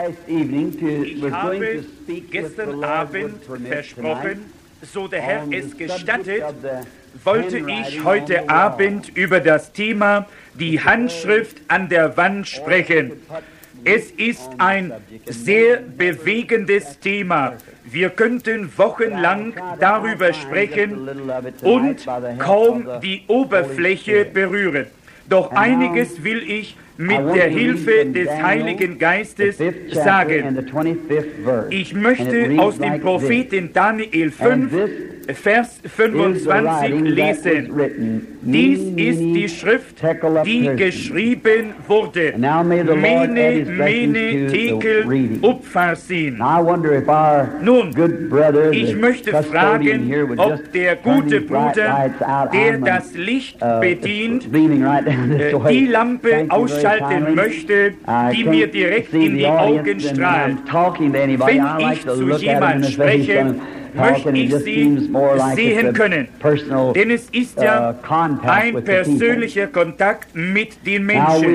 Ich habe gestern Abend versprochen, so der Herr es gestattet, wollte ich heute Abend über das Thema die Handschrift an der Wand sprechen. Es ist ein sehr bewegendes Thema. Wir könnten wochenlang darüber sprechen und kaum die Oberfläche berühren. Doch einiges will ich mit der Hilfe des Heiligen Geistes sagen. Ich möchte aus dem Propheten Daniel 5, Vers 25 lesen. Dies ist die Schrift, die geschrieben wurde. Mene, mene, tekel, upharsin. Nun, ich möchte fragen, ob der gute Bruder, der das Licht bedient, die Lampe ausschalten möchte, die mir direkt in die Augen strahlt. Wenn ich zu jemandem spreche, möchte ich sie sehen können, denn es ist ja ein persönlicher Kontakt mit den Menschen.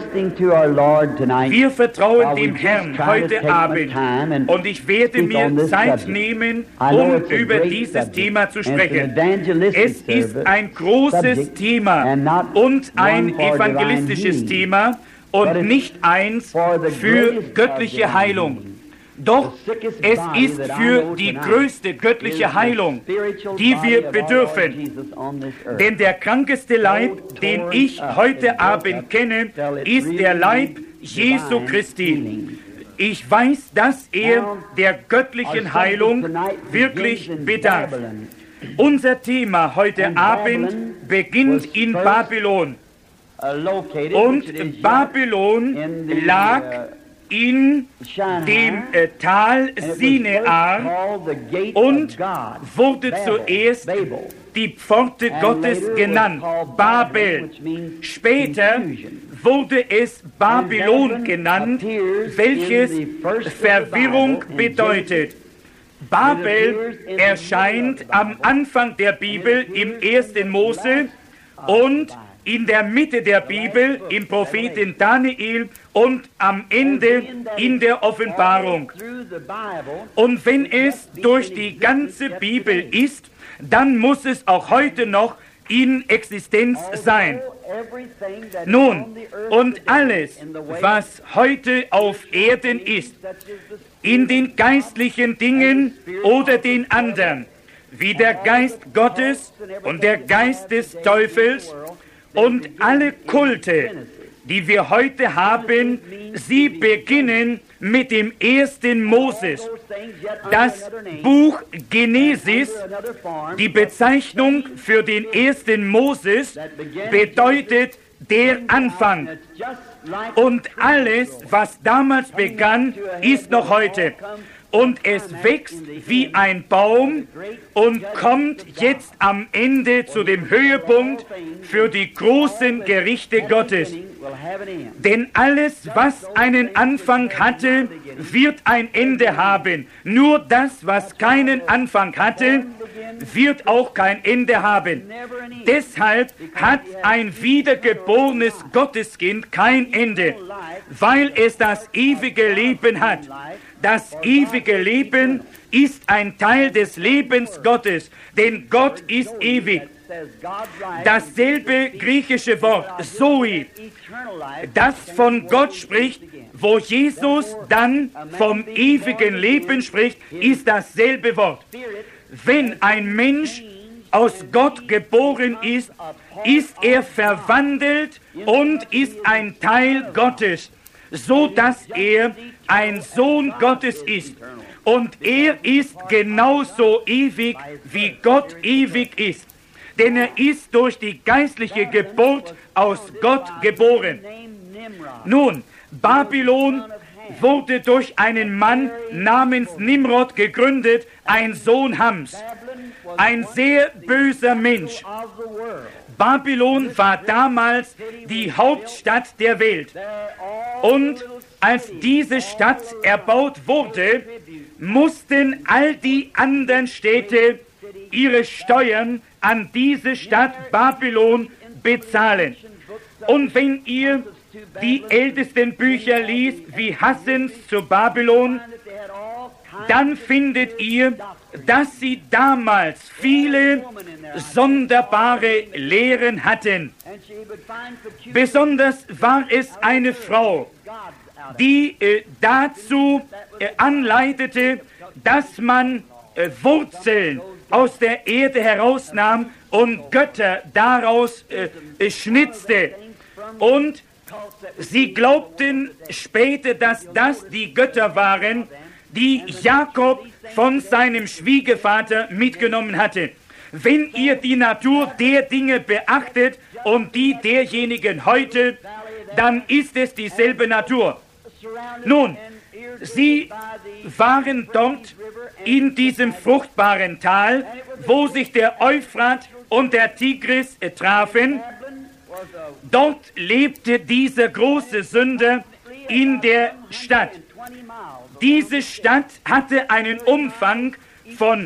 Wir vertrauen dem Herrn heute Abend und ich werde mir Zeit nehmen, um über dieses Thema zu sprechen. Es ist ein großes Thema und ein evangelistisches Thema und nicht eins für göttliche Heilung. Doch es ist für die größte göttliche Heilung, die wir bedürfen. Denn der krankeste Leib, den ich heute Abend kenne, ist der Leib Jesu Christi. Ich weiß, dass er der göttlichen Heilung wirklich bedarf. Unser Thema heute Abend beginnt in Babylon. Und Babylon lag in dem Tal Sinear und wurde zuerst die Pforte Gottes genannt, Babel. Später wurde es Babylon genannt, welches Verwirrung bedeutet. Babel erscheint am Anfang der Bibel im 1. Mose und in der Mitte der Bibel im Propheten Daniel und am Ende in der Offenbarung. Und wenn es durch die ganze Bibel ist, dann muss es auch heute noch in Existenz sein. Nun, und alles, was heute auf Erden ist, in den geistlichen Dingen oder den anderen, wie der Geist Gottes und der Geist des Teufels, und alle Kulte, die wir heute haben, sie beginnen mit dem 1. Moses. Das Buch Genesis, die Bezeichnung für den 1. Moses, bedeutet der Anfang. Und alles, was damals begann, ist noch heute. Und es wächst wie ein Baum und kommt jetzt am Ende zu dem Höhepunkt für die großen Gerichte Gottes. Denn alles, was einen Anfang hatte, wird ein Ende haben. Nur das, was keinen Anfang hatte, wird auch kein Ende haben. Deshalb hat ein wiedergeborenes Gotteskind kein Ende, weil es das ewige Leben hat. Das ewige Leben ist ein Teil des Lebens Gottes, denn Gott ist ewig. Dasselbe griechische Wort, Zoe, das von Gott spricht, wo Jesus dann vom ewigen Leben spricht, ist dasselbe Wort. Wenn ein Mensch aus Gott geboren ist, ist er verwandelt und ist ein Teil Gottes, so dass er ein Sohn Gottes ist. Und er ist genauso ewig, wie Gott ewig ist. Denn er ist durch die geistliche Geburt aus Gott geboren. Nun, Babylon wurde durch einen Mann namens Nimrod gegründet, ein Sohn Hams, ein sehr böser Mensch. Babylon war damals die Hauptstadt der Welt. Und als diese Stadt erbaut wurde, mussten all die anderen Städte ihre Steuern an diese Stadt Babylon bezahlen. Und wenn ihr die ältesten Bücher liest, wie Hassens zu Babylon, dann findet ihr, dass sie damals viele sonderbare Lehren hatten. Besonders war es eine Frau, die dazu anleitete, dass man Wurzeln aus der Erde herausnahm und Götter daraus schnitzte. Und sie glaubten später, dass das die Götter waren, die Jakob von seinem Schwiegervater mitgenommen hatte. Wenn ihr die Natur der Dinge beachtet und die derjenigen heute, dann ist es dieselbe Natur. Nun, sie waren dort in diesem fruchtbaren Tal, wo sich der Euphrat und der Tigris trafen. Dort lebte dieser große Sünder in der Stadt. Diese Stadt hatte einen Umfang von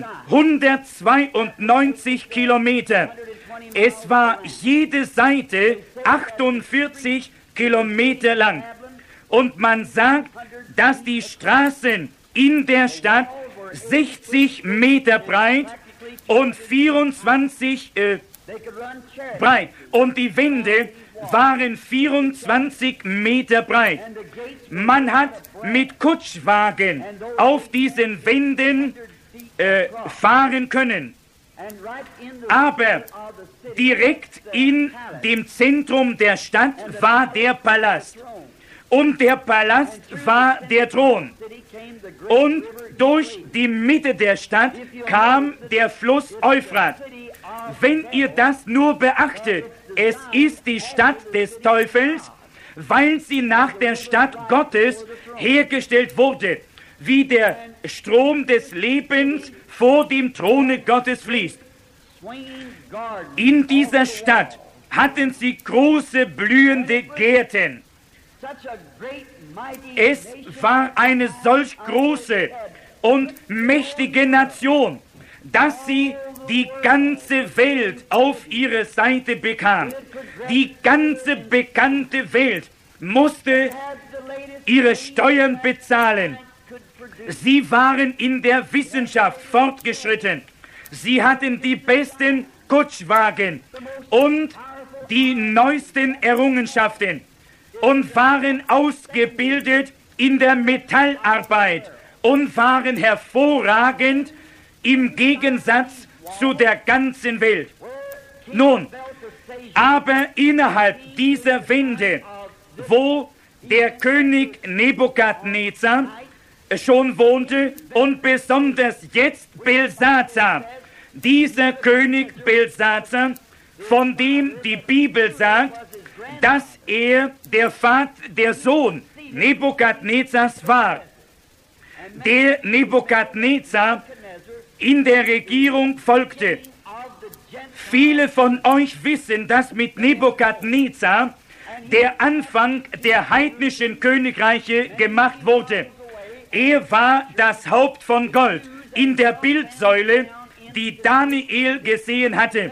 192 Kilometer. Es war jede Seite 48 Kilometer lang. Und man sagt, dass die Straßen in der Stadt 60 Meter breit und 24 breit. Und die Wände waren 24 Meter breit. Man hat mit Kutschwagen auf diesen Wänden fahren können. Aber direkt in dem Zentrum der Stadt war der Palast. Und der Palast war der Thron. Und durch die Mitte der Stadt kam der Fluss Euphrat. Wenn ihr das nur beachtet, es ist die Stadt des Teufels, weil sie nach der Stadt Gottes hergestellt wurde, wie der Strom des Lebens vor dem Throne Gottes fließt. In dieser Stadt hatten sie große blühende Gärten. Es war eine solch große und mächtige Nation, dass sie die ganze Welt auf ihre Seite bekam. Die ganze bekannte Welt musste ihre Steuern bezahlen. Sie waren in der Wissenschaft fortgeschritten. Sie hatten die besten Kutschwagen und die neuesten Errungenschaften und waren ausgebildet in der Metallarbeit und waren hervorragend im Gegensatz zu der ganzen Welt. Nun, aber innerhalb dieser Wände, wo der König Nebukadnezar schon wohnte und besonders jetzt Belsazar, dieser König Belsazar, von dem die Bibel sagt, dass er der Sohn Nebukadnezars war. Der Nebukadnezar in der Regierung folgte. Viele von euch wissen, dass mit Nebukadnezar der Anfang der heidnischen Königreiche gemacht wurde. Er war das Haupt von Gold in der Bildsäule, die Daniel gesehen hatte.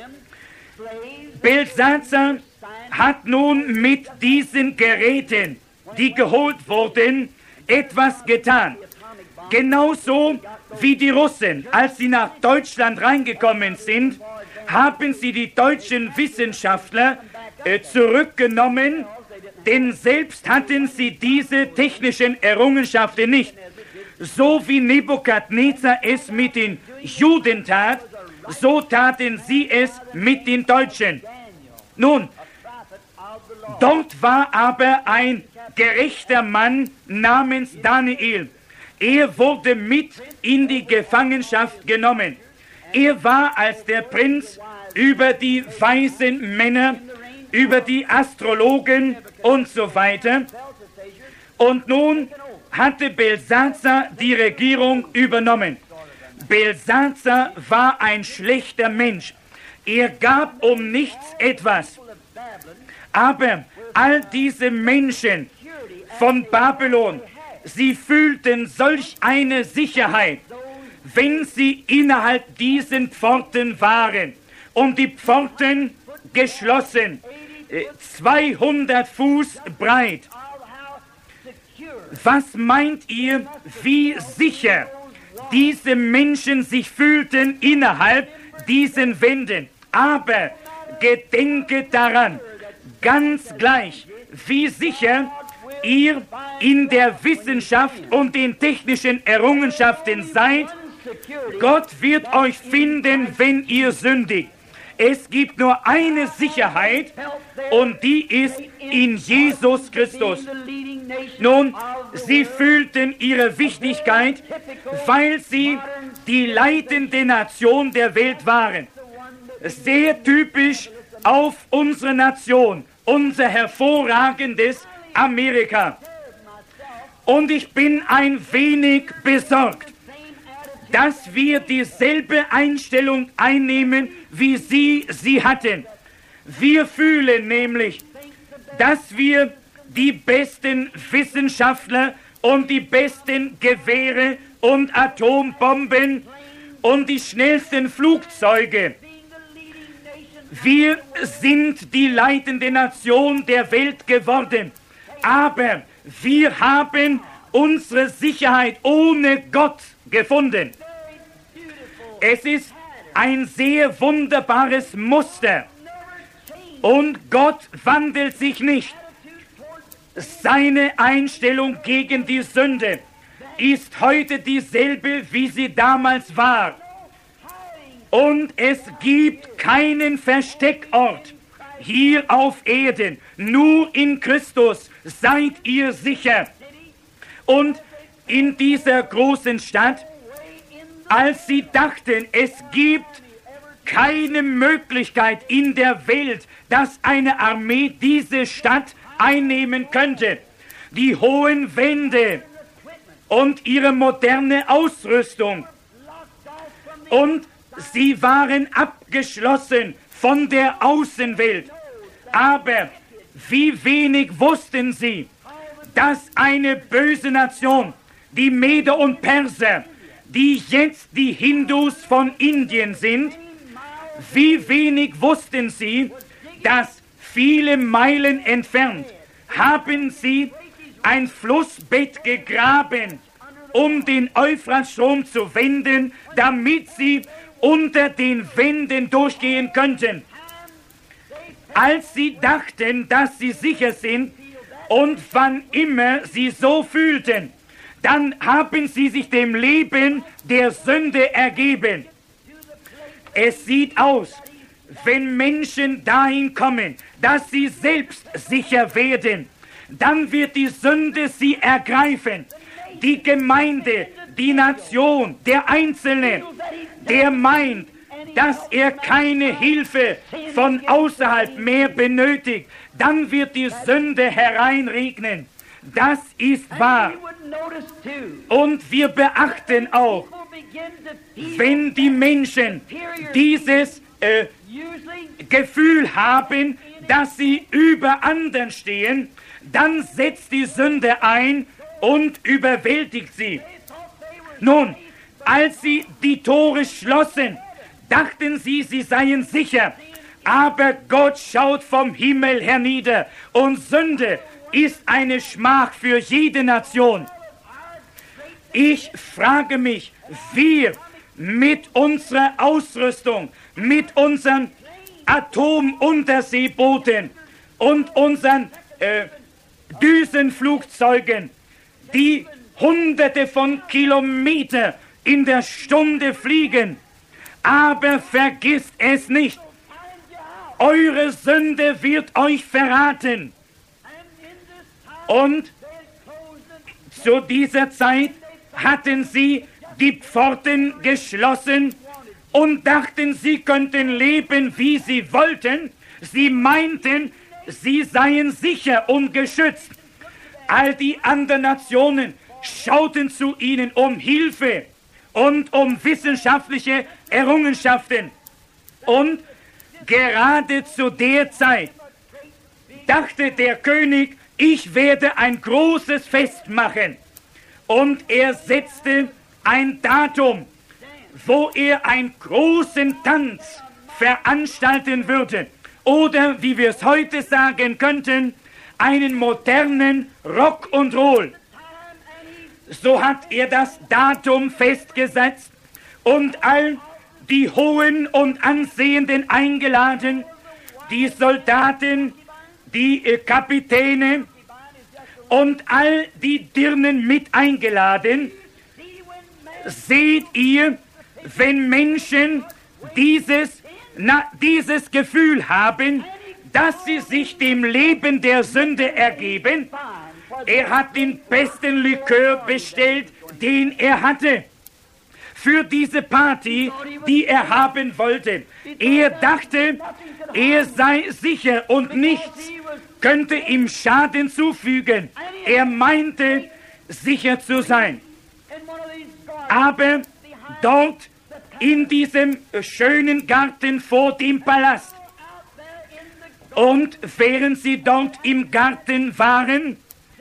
Belsazar hat nun mit diesen Geräten, die geholt wurden, etwas getan. Genauso wie die Russen, als sie nach Deutschland reingekommen sind, haben sie die deutschen Wissenschaftler zurückgenommen, denn selbst hatten sie diese technischen Errungenschaften nicht. So wie Nebukadnezar es mit den Juden tat, so taten sie es mit den Deutschen. Nun, dort war aber ein gerechter Mann namens Daniel. Er wurde mit in die Gefangenschaft genommen. Er war als der Prinz über die weisen Männer, über die Astrologen und so weiter. Und nun hatte Belsazar die Regierung übernommen. Belsazar war ein schlechter Mensch. Er gab um nichts etwas. Aber all diese Menschen von Babylon, sie fühlten solch eine Sicherheit, wenn sie innerhalb diesen Pforten waren und die Pforten geschlossen. 200 Fuß breit. Was meint ihr, wie sicher diese Menschen sich fühlten innerhalb diesen Wänden? Aber gedenke daran, ganz gleich, wie sicher ihr in der Wissenschaft und den technischen Errungenschaften seid, Gott wird euch finden, wenn ihr sündigt. Es gibt nur eine Sicherheit und die ist in Jesus Christus. Nun, sie fühlten ihre Wichtigkeit, weil sie die leitende Nation der Welt waren. Sehr typisch auf unsere Nation, unser hervorragendes Amerika. Und ich bin ein wenig besorgt, dass wir dieselbe Einstellung einnehmen, wie sie hatten. Wir fühlen nämlich, dass wir die besten Wissenschaftler und die besten Gewehre und Atombomben und die schnellsten Flugzeuge. Wir sind die leitende Nation der Welt geworden, aber wir haben unsere Sicherheit ohne Gott gefunden. Es ist ein sehr wunderbares Muster und Gott wandelt sich nicht. Seine Einstellung gegen die Sünde ist heute dieselbe, wie sie damals war. Und es gibt keinen Versteckort hier auf Erden. Nur in Christus seid ihr sicher. Und in dieser großen Stadt, als sie dachten, es gibt keine Möglichkeit in der Welt, dass eine Armee diese Stadt einnehmen könnte, die hohen Wände und ihre moderne Ausrüstung, und sie waren abgeschlossen von der Außenwelt. Aber wie wenig wussten sie, dass eine böse Nation, die Meder und Perser, die jetzt die Hindus von Indien sind, wie wenig wussten sie, dass viele Meilen entfernt haben sie ein Flussbett gegraben, um den Euphratstrom zu wenden, damit sie unter den Wänden durchgehen könnten. Als sie dachten, dass sie sicher sind, und wann immer sie so fühlten, dann haben sie sich dem Leben der Sünde ergeben. Es sieht aus, wenn Menschen dahin kommen, dass sie selbst sicher werden, dann wird die Sünde sie ergreifen. Die Gemeinde, die Nation, der Einzelne, der meint, dass er keine Hilfe von außerhalb mehr benötigt, dann wird die Sünde hereinregnen. Das ist wahr. Und wir beachten auch, wenn die Menschen dieses Gefühl haben, dass sie über anderen stehen, dann setzt die Sünde ein und überwältigt sie. Nun, als sie die Tore schlossen, dachten sie, sie seien sicher. Aber Gott schaut vom Himmel hernieder und Sünde ist eine Schmach für jede Nation. Ich frage mich, wir mit unserer Ausrüstung, mit unseren Atomunterseebooten und unseren Düsenflugzeugen, die Hunderte von Kilometern in der Stunde fliegen, aber vergisst es nicht, eure Sünde wird euch verraten. Und zu dieser Zeit hatten sie die Pforten geschlossen und dachten, sie könnten leben, wie sie wollten. Sie meinten, sie seien sicher und geschützt. All die anderen Nationen schauten zu ihnen um Hilfe und um wissenschaftliche Errungenschaften. Und gerade zu der Zeit dachte der König, ich werde ein großes Fest machen. Und er setzte ein Datum, wo er einen großen Tanz veranstalten würde. oder wie wir es heute sagen könnten, einen modernen Rock und Roll. So hat er das Datum festgesetzt und all die Hohen und Ansehenden eingeladen, die Soldaten, die Kapitäne und all die Dirnen mit eingeladen. Seht ihr, wenn Menschen dieses Gefühl haben, dass sie sich dem Leben der Sünde ergeben, er hat den besten Likör bestellt, den er hatte, für diese Party, die er haben wollte. Er dachte, er sei sicher und nichts könnte ihm Schaden zufügen. Er meinte, sicher zu sein. Aber dort in diesem schönen Garten vor dem Palast, und während sie dort im Garten waren,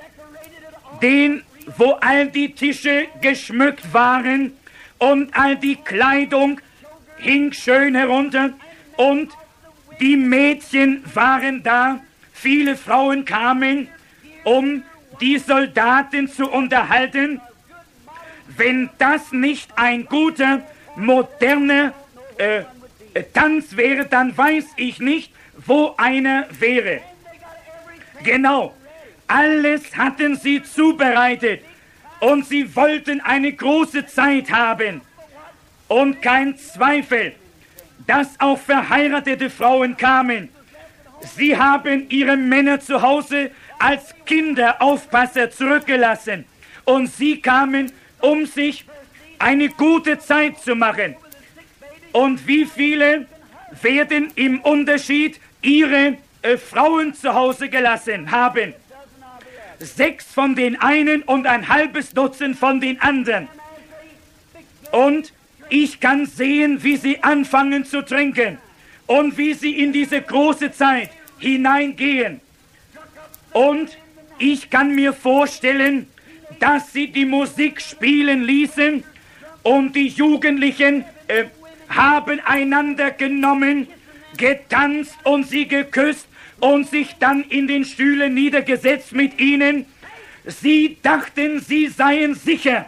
wo all die Tische geschmückt waren und all die Kleidung hing schön herunter und die Mädchen waren da, viele Frauen kamen, um die Soldaten zu unterhalten. Wenn das nicht ein guter, moderner Tanz wäre, dann weiß ich nicht, wo einer wäre. Genau, alles hatten sie zubereitet und sie wollten eine große Zeit haben. Und kein Zweifel, dass auch verheiratete Frauen kamen. Sie haben ihre Männer zu Hause als Kinderaufpasser zurückgelassen und sie kamen, um sich eine gute Zeit zu machen. Und wie viele werden im Unterschied ihre Frauen zu Hause gelassen haben? 6 von den einen und ein halbes Dutzend von den anderen. Und ich kann sehen, wie sie anfangen zu trinken und wie sie in diese große Zeit hineingehen. Und ich kann mir vorstellen, dass sie die Musik spielen ließen und die Jugendlichen haben einander genommen, getanzt und sie geküsst und sich dann in den Stühlen niedergesetzt mit ihnen. Sie dachten, sie seien sicher.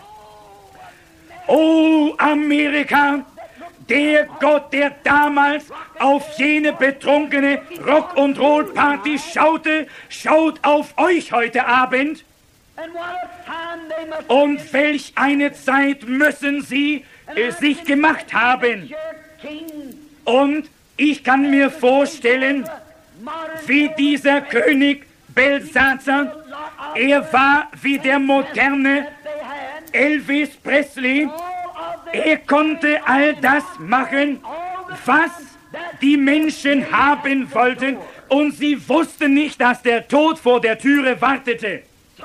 Oh, Amerika, der Gott, der damals auf jene betrunkene Rock- und Roll-Party schaute, schaut auf euch heute Abend. Und welch eine Zeit müssen sie sich gemacht haben. Und ich kann mir vorstellen, wie dieser König Belshazzar, er war wie der moderne Elvis Presley, er konnte all das machen, was die Menschen haben wollten, und sie wussten nicht, dass der Tod vor der Türe wartete.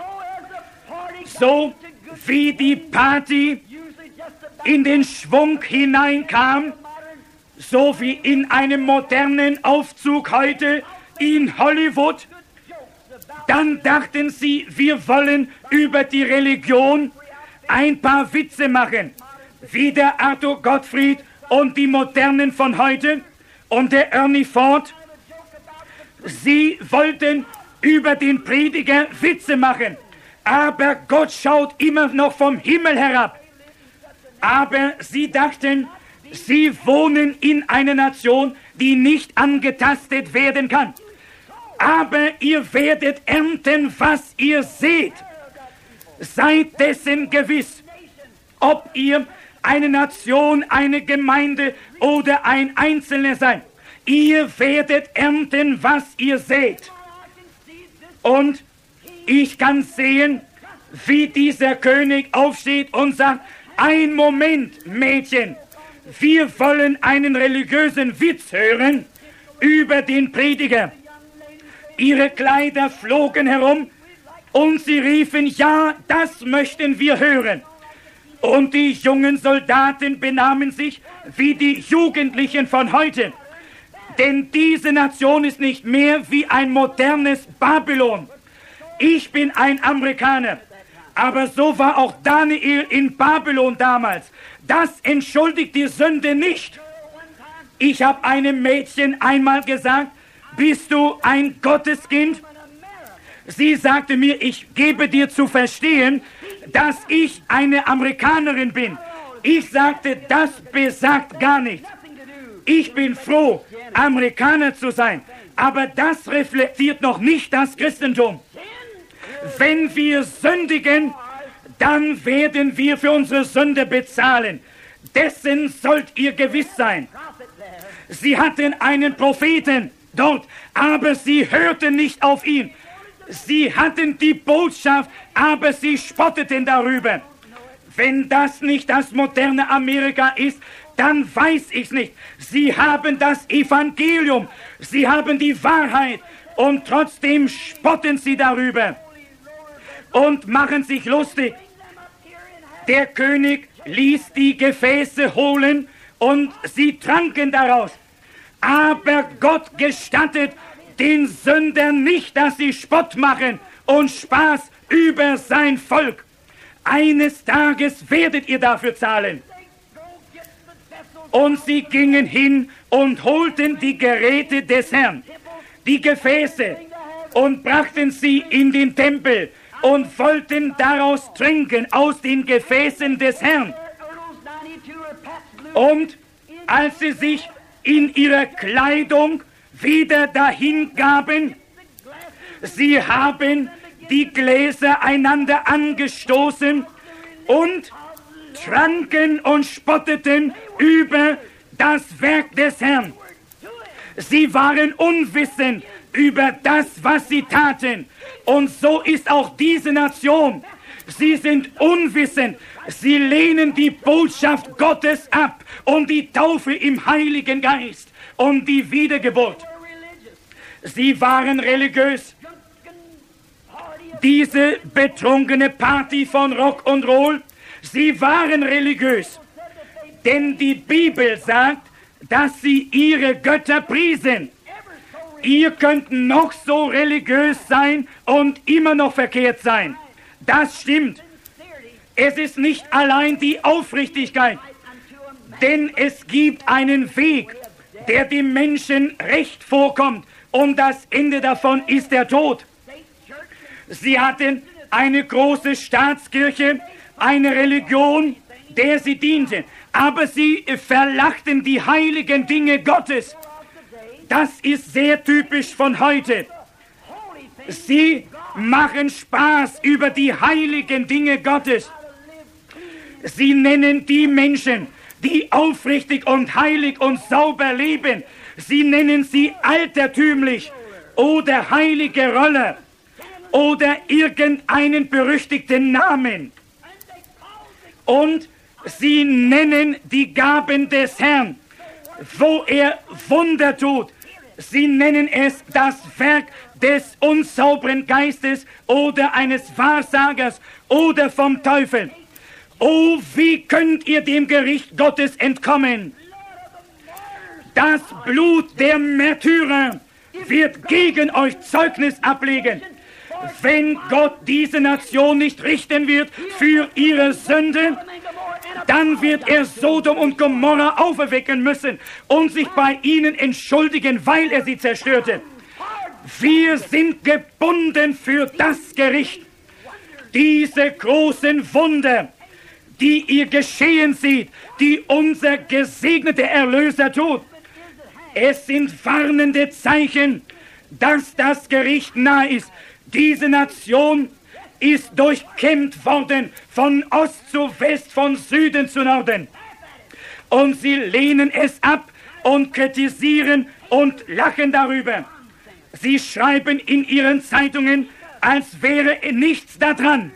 So wie die Party in den Schwung hineinkam, so wie in einem modernen Aufzug heute in Hollywood, dann dachten sie, wir wollen über die Religion ein paar Witze machen, wie der Arthur Gottfried und die Modernen von heute und der Ernie Ford. Sie wollten über den Prediger Witze machen, aber Gott schaut immer noch vom Himmel herab. Aber sie dachten, sie wohnen in einer Nation, die nicht angetastet werden kann. Aber ihr werdet ernten, was ihr seht. Seid dessen gewiss, ob ihr eine Nation, eine Gemeinde oder ein Einzelner seid. Ihr werdet ernten, was ihr seht. Und ich kann sehen, wie dieser König aufsteht und sagt, ein Moment, Mädchen, wir wollen einen religiösen Witz hören über den Prediger. Ihre Kleider flogen herum und sie riefen, ja, das möchten wir hören. Und die jungen Soldaten benahmen sich wie die Jugendlichen von heute. Denn diese Nation ist nicht mehr wie ein modernes Babylon. Ich bin ein Amerikaner, aber so war auch Daniel in Babylon damals. Das entschuldigt die Sünde nicht. Ich habe einem Mädchen einmal gesagt, bist du ein Gotteskind? Sie sagte mir, ich gebe dir zu verstehen, dass ich eine Amerikanerin bin. Ich sagte, das besagt gar nichts. Ich bin froh, Amerikaner zu sein, aber das reflektiert noch nicht das Christentum. Wenn wir sündigen, dann werden wir für unsere Sünde bezahlen. Dessen sollt ihr gewiss sein. Sie hatten einen Propheten dort, aber sie hörten nicht auf ihn. Sie hatten die Botschaft, aber sie spotteten darüber. Wenn das nicht das moderne Amerika ist, dann weiß ich's nicht. Sie haben das Evangelium, sie haben die Wahrheit und trotzdem spotten sie darüber und machen sich lustig. Der König ließ die Gefäße holen und sie tranken daraus. Aber Gott gestattet den Sündern nicht, dass sie Spott machen und Spaß über sein Volk. Eines Tages werdet ihr dafür zahlen. Und sie gingen hin und holten die Geräte des Herrn, die Gefäße, und brachten sie in den Tempel und wollten daraus trinken, aus den Gefäßen des Herrn. Und als sie sich in ihrer Kleidung wieder dahin gaben, sie haben die Gläser einander angestoßen und tranken und spotteten über das Werk des Herrn. Sie waren unwissend über das, was sie taten. Und so ist auch diese Nation. Sie sind unwissend. Sie lehnen die Botschaft Gottes ab und die Taufe im Heiligen Geist und die Wiedergeburt. Sie waren religiös. Diese betrunkene Party von Rock und Roll, sie waren religiös. Denn die Bibel sagt, dass sie ihre Götter priesen. Ihr könnt noch so religiös sein und immer noch verkehrt sein. Das stimmt. Es ist nicht allein die Aufrichtigkeit, denn es gibt einen Weg, der dem Menschen recht vorkommt, und das Ende davon ist der Tod. Sie hatten eine große Staatskirche, eine Religion, der sie dienten, aber sie verlachten die heiligen Dinge Gottes. Das ist sehr typisch von heute. Sie machen Spaß über die heiligen Dinge Gottes. Sie nennen die Menschen, die aufrichtig und heilig und sauber leben, sie nennen sie altertümlich oder heilige Roller oder irgendeinen berüchtigten Namen. Und sie nennen die Gaben des Herrn, wo er Wunder tut. Sie nennen es das Werk des unsauberen Geistes oder eines Wahrsagers oder vom Teufel. Oh, wie könnt ihr dem Gericht Gottes entkommen? Das Blut der Märtyrer wird gegen euch Zeugnis ablegen. Wenn Gott diese Nation nicht richten wird für ihre Sünde, dann wird er Sodom und Gomorra auferwecken müssen und sich bei ihnen entschuldigen, weil er sie zerstörte. Wir sind gebunden für das Gericht. Diese großen Wunder, die ihr geschehen seht, die unser gesegneter Erlöser tut, es sind warnende Zeichen, dass das Gericht nahe ist. Diese Nation ist durchkämmt worden, von Ost zu West, von Süden zu Norden. Und sie lehnen es ab und kritisieren und lachen darüber. Sie schreiben in ihren Zeitungen, als wäre nichts daran.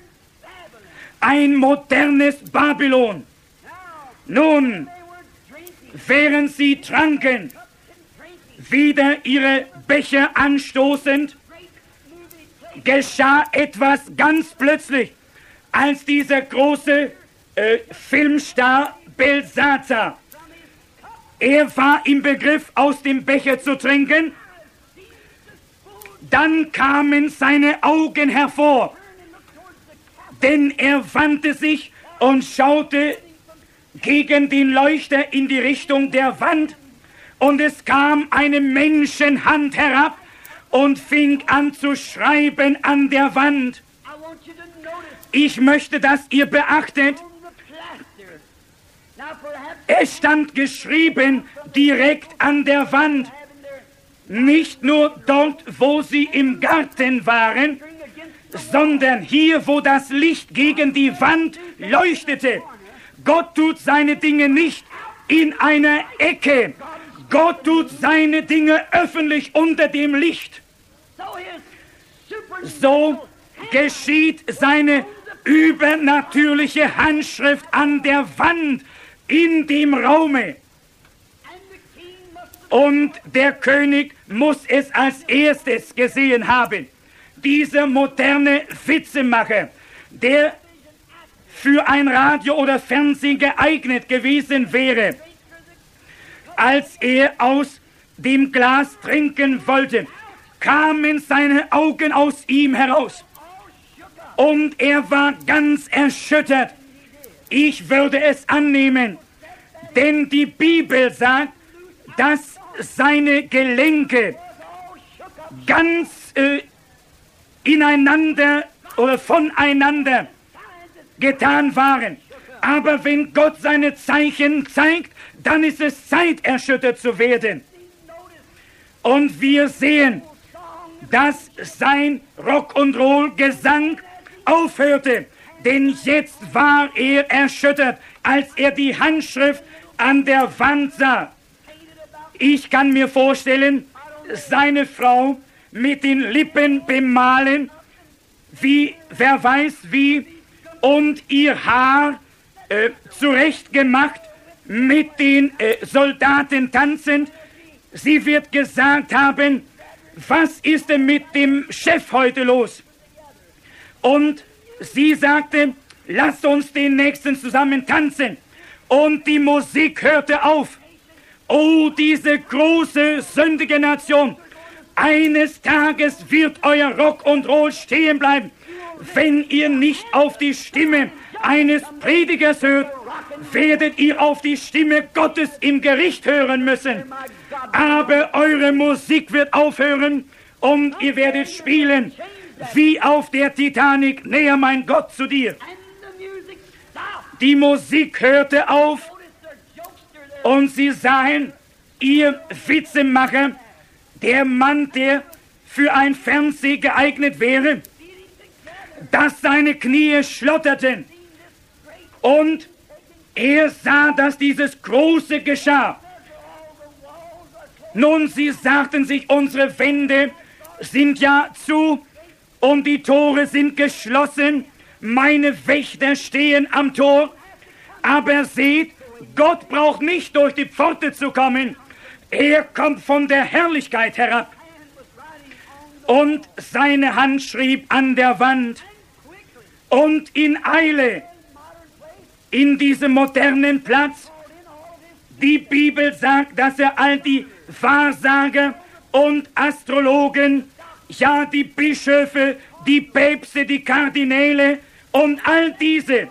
Ein modernes Babylon. Nun, während sie tranken, wieder ihre Becher anstoßend, geschah etwas ganz plötzlich, als dieser große Filmstar Belsazar, er war im Begriff, aus dem Becher zu trinken, dann kamen seine Augen hervor, denn er wandte sich und schaute gegen den Leuchter in die Richtung der Wand Und es kam eine Menschenhand herab und fing an zu schreiben an der Wand. Ich möchte, dass ihr beachtet, es stand geschrieben direkt an der Wand. Nicht nur dort, wo sie im Garten waren, sondern hier, wo das Licht gegen die Wand leuchtete. Gott tut seine Dinge nicht in einer Ecke. Gott tut seine Dinge öffentlich unter dem Licht. So geschieht seine übernatürliche Handschrift an der Wand in dem Raume. Und der König muss es als erstes gesehen haben. Dieser moderne Witzemacher, der für ein Radio oder Fernsehen geeignet gewesen wäre, als er aus dem Glas trinken wollte, kamen seine Augen aus ihm heraus. Und er war ganz erschüttert. Ich würde es annehmen, denn die Bibel sagt, dass seine Gelenke ganz ineinander oder voneinander getan waren. Aber wenn Gott seine Zeichen zeigt, dann ist es Zeit, erschüttert zu werden. Und wir sehen, dass sein Rock'n'Roll-Gesang aufhörte, denn jetzt war er erschüttert, als er die Handschrift an der Wand sah. Ich kann mir vorstellen, seine Frau mit den Lippen bemalen, wie, wer weiß wie, und ihr Haar zurechtgemacht, mit den Soldaten tanzend. Sie wird gesagt haben, was ist denn mit dem Chef heute los? Und sie sagte, lasst uns den nächsten zusammen tanzen. Und die Musik hörte auf. Oh, diese große, sündige Nation. Eines Tages wird euer Rock'n'Roll stehen bleiben, wenn ihr nicht auf die Stimme eines Predigers hört, werdet ihr auf die Stimme Gottes im Gericht hören müssen. Aber eure Musik wird aufhören und ihr werdet spielen, wie auf der Titanic, näher mein Gott zu dir. Die Musik hörte auf und sie sahen, ihr Witzemacher, der Mann, der für ein Fernsehen geeignet wäre, dass seine Knie schlotterten. Und er sah, dass dieses Große geschah. Nun, sie sagten sich, unsere Wände sind ja zu und die Tore sind geschlossen. Meine Wächter stehen am Tor. Aber seht, Gott braucht nicht durch die Pforte zu kommen. Er kommt von der Herrlichkeit herab. Und seine Hand schrieb an der Wand. Und in Eile, in diesem modernen Platz, die Bibel sagt, dass er all die Wahrsager und Astrologen, ja die Bischöfe, die Päpste, die Kardinäle und all diese,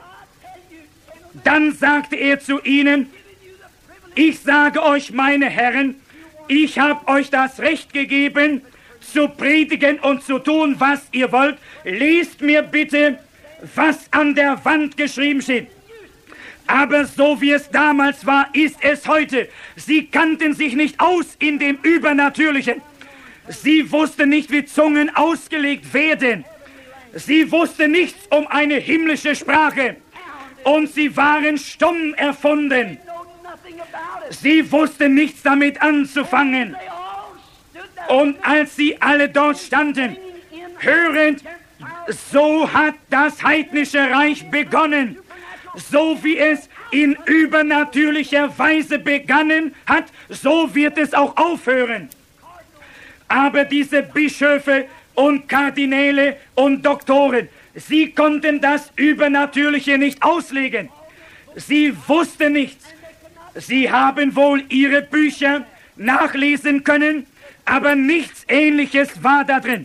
dann sagte er zu ihnen, ich sage euch, meine Herren, ich habe euch das Recht gegeben, zu predigen und zu tun, was ihr wollt. Lest mir bitte, was an der Wand geschrieben steht. Aber so wie es damals war, ist es heute. Sie kannten sich nicht aus in dem Übernatürlichen. Sie wussten nicht, wie Zungen ausgelegt werden. Sie wussten nichts um eine himmlische Sprache. Und sie waren stumm erfunden. Sie wussten nichts damit anzufangen. Und als sie alle dort standen, hörend, so hat das heidnische Reich begonnen. So wie es in übernatürlicher Weise begonnen hat, so wird es auch aufhören. Aber diese Bischöfe und Kardinäle und Doktoren, sie konnten das Übernatürliche nicht auslegen. Sie wussten nichts. Sie haben wohl ihre Bücher nachlesen können, aber nichts Ähnliches war da drin.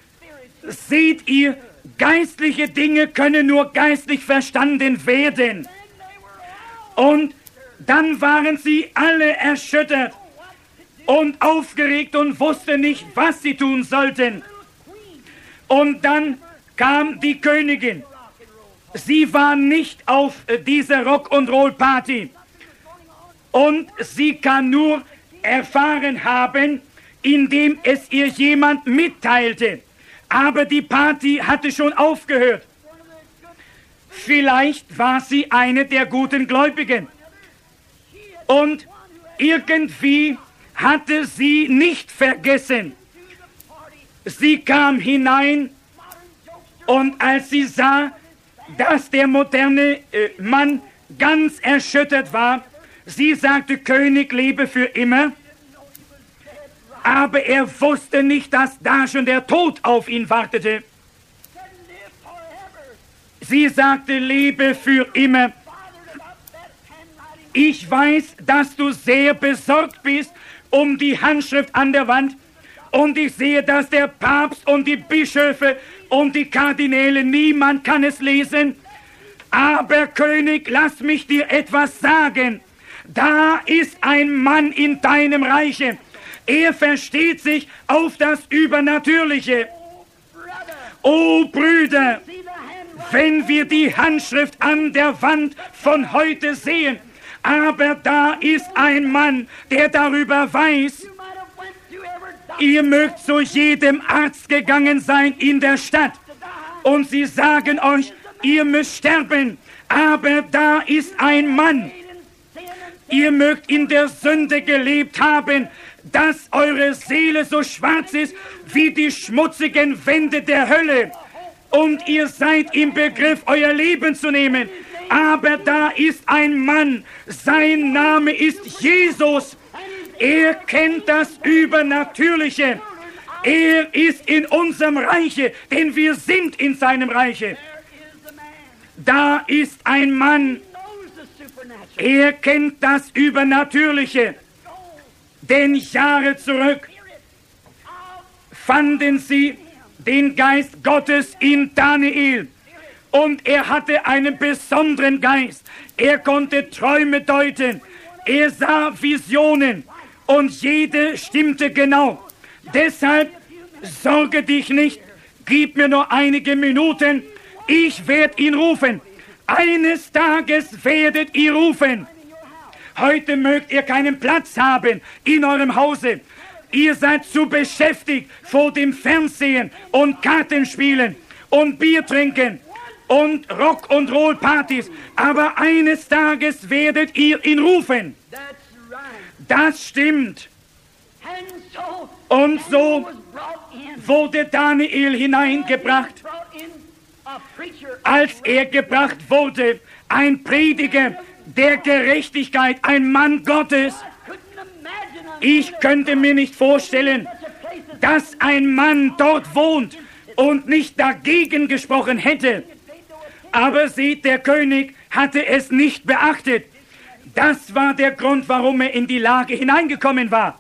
Seht ihr, geistliche Dinge können nur geistlich verstanden werden. Und dann waren sie alle erschüttert. und aufgeregt und wussten nicht, was sie tun sollten. Und dann kam die Königin. Sie war nicht auf dieser Rock'n'Roll-Party. Und sie kann nur erfahren haben, indem es ihr jemand mitteilte. Aber die Party hatte schon aufgehört. Vielleicht war sie eine der guten Gläubigen. Und irgendwie hatte sie nicht vergessen. Sie kam hinein und als sie sah, dass der moderne Mann ganz erschüttert war, sie sagte, König lebe für immer. Aber er wusste nicht, dass da schon der Tod auf ihn wartete. Sie sagte, lebe für immer. Ich weiß, dass du sehr besorgt bist um die Handschrift an der Wand. Und ich sehe, dass der Papst und die Bischöfe und die Kardinäle, niemand kann es lesen. Aber König, lass mich dir etwas sagen. Da ist ein Mann in deinem Reiche. Er versteht sich auf das Übernatürliche. Oh Brüder, wenn wir die Handschrift an der Wand von heute sehen, aber da ist ein Mann, der darüber weiß. Ihr mögt zu jedem Arzt gegangen sein in der Stadt und sie sagen euch, ihr müsst sterben, aber da ist ein Mann. Ihr mögt in der Sünde gelebt haben, dass eure Seele so schwarz ist wie die schmutzigen Wände der Hölle. Und ihr seid im Begriff, euer Leben zu nehmen. Aber da ist ein Mann, sein Name ist Jesus. Er kennt das Übernatürliche. Er ist in unserem Reiche, denn wir sind in seinem Reiche. Da ist ein Mann, er kennt das Übernatürliche. Denn Jahre zurück fanden sie den Geist Gottes in Daniel. Und er hatte einen besonderen Geist. Er konnte Träume deuten. Er sah Visionen. Und jede stimmte genau. Deshalb sorge dich nicht. Gib mir nur einige Minuten. Ich werde ihn rufen. Eines Tages werdet ihr rufen. Heute mögt ihr keinen Platz haben in eurem Hause. Ihr seid zu beschäftigt vor dem Fernsehen und Kartenspielen und Bier trinken und Rock-und-Roll-Partys. Aber eines Tages werdet ihr ihn rufen. Das stimmt. Und so wurde Daniel hineingebracht. Als er gebracht wurde, ein Prediger der Gerechtigkeit, ein Mann Gottes. Ich könnte mir nicht vorstellen, dass ein Mann dort wohnt und nicht dagegen gesprochen hätte. Aber seht, der König hatte es nicht beachtet. Das war der Grund, warum er in die Lage hineingekommen war.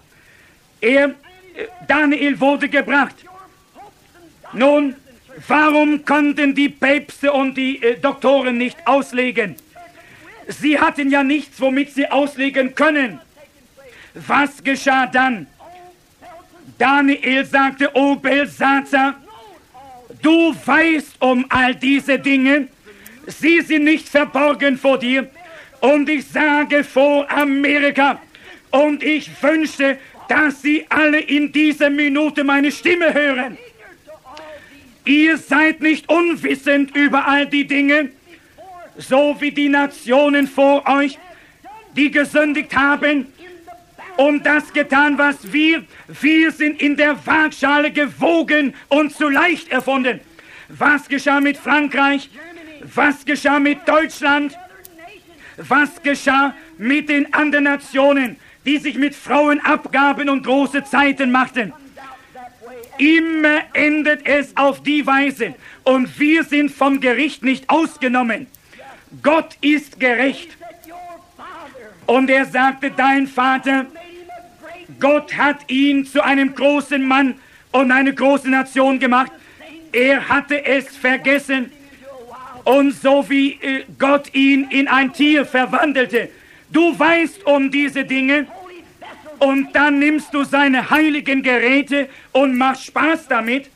Daniel wurde gebracht. Nun, warum konnten die Päpste und die Doktoren nicht auslegen? Sie hatten ja nichts, womit sie auslegen können. Was geschah dann? Daniel sagte, O Belsazar, du weißt um all diese Dinge, sie sind nicht verborgen vor dir. Und ich sage vor Amerika, und ich wünschte, dass sie alle in dieser Minute meine Stimme hören. Ihr seid nicht unwissend über all die Dinge, so wie die Nationen vor euch, die gesündigt haben und das getan, was wir sind in der Waagschale gewogen und zu leicht erfunden. Was geschah mit Frankreich? Was geschah mit Deutschland? Was geschah mit den anderen Nationen, die sich mit Frauen abgaben und große Zeiten machten? Immer endet es auf die Weise und wir sind vom Gericht nicht ausgenommen. Gott ist gerecht. Und er sagte, dein Vater, Gott hat ihn zu einem großen Mann und eine große Nation gemacht. Er hatte es vergessen. Und so wie Gott ihn in ein Tier verwandelte, du weißt um diese Dinge, und dann nimmst du seine heiligen Geräte und machst Spaß damit.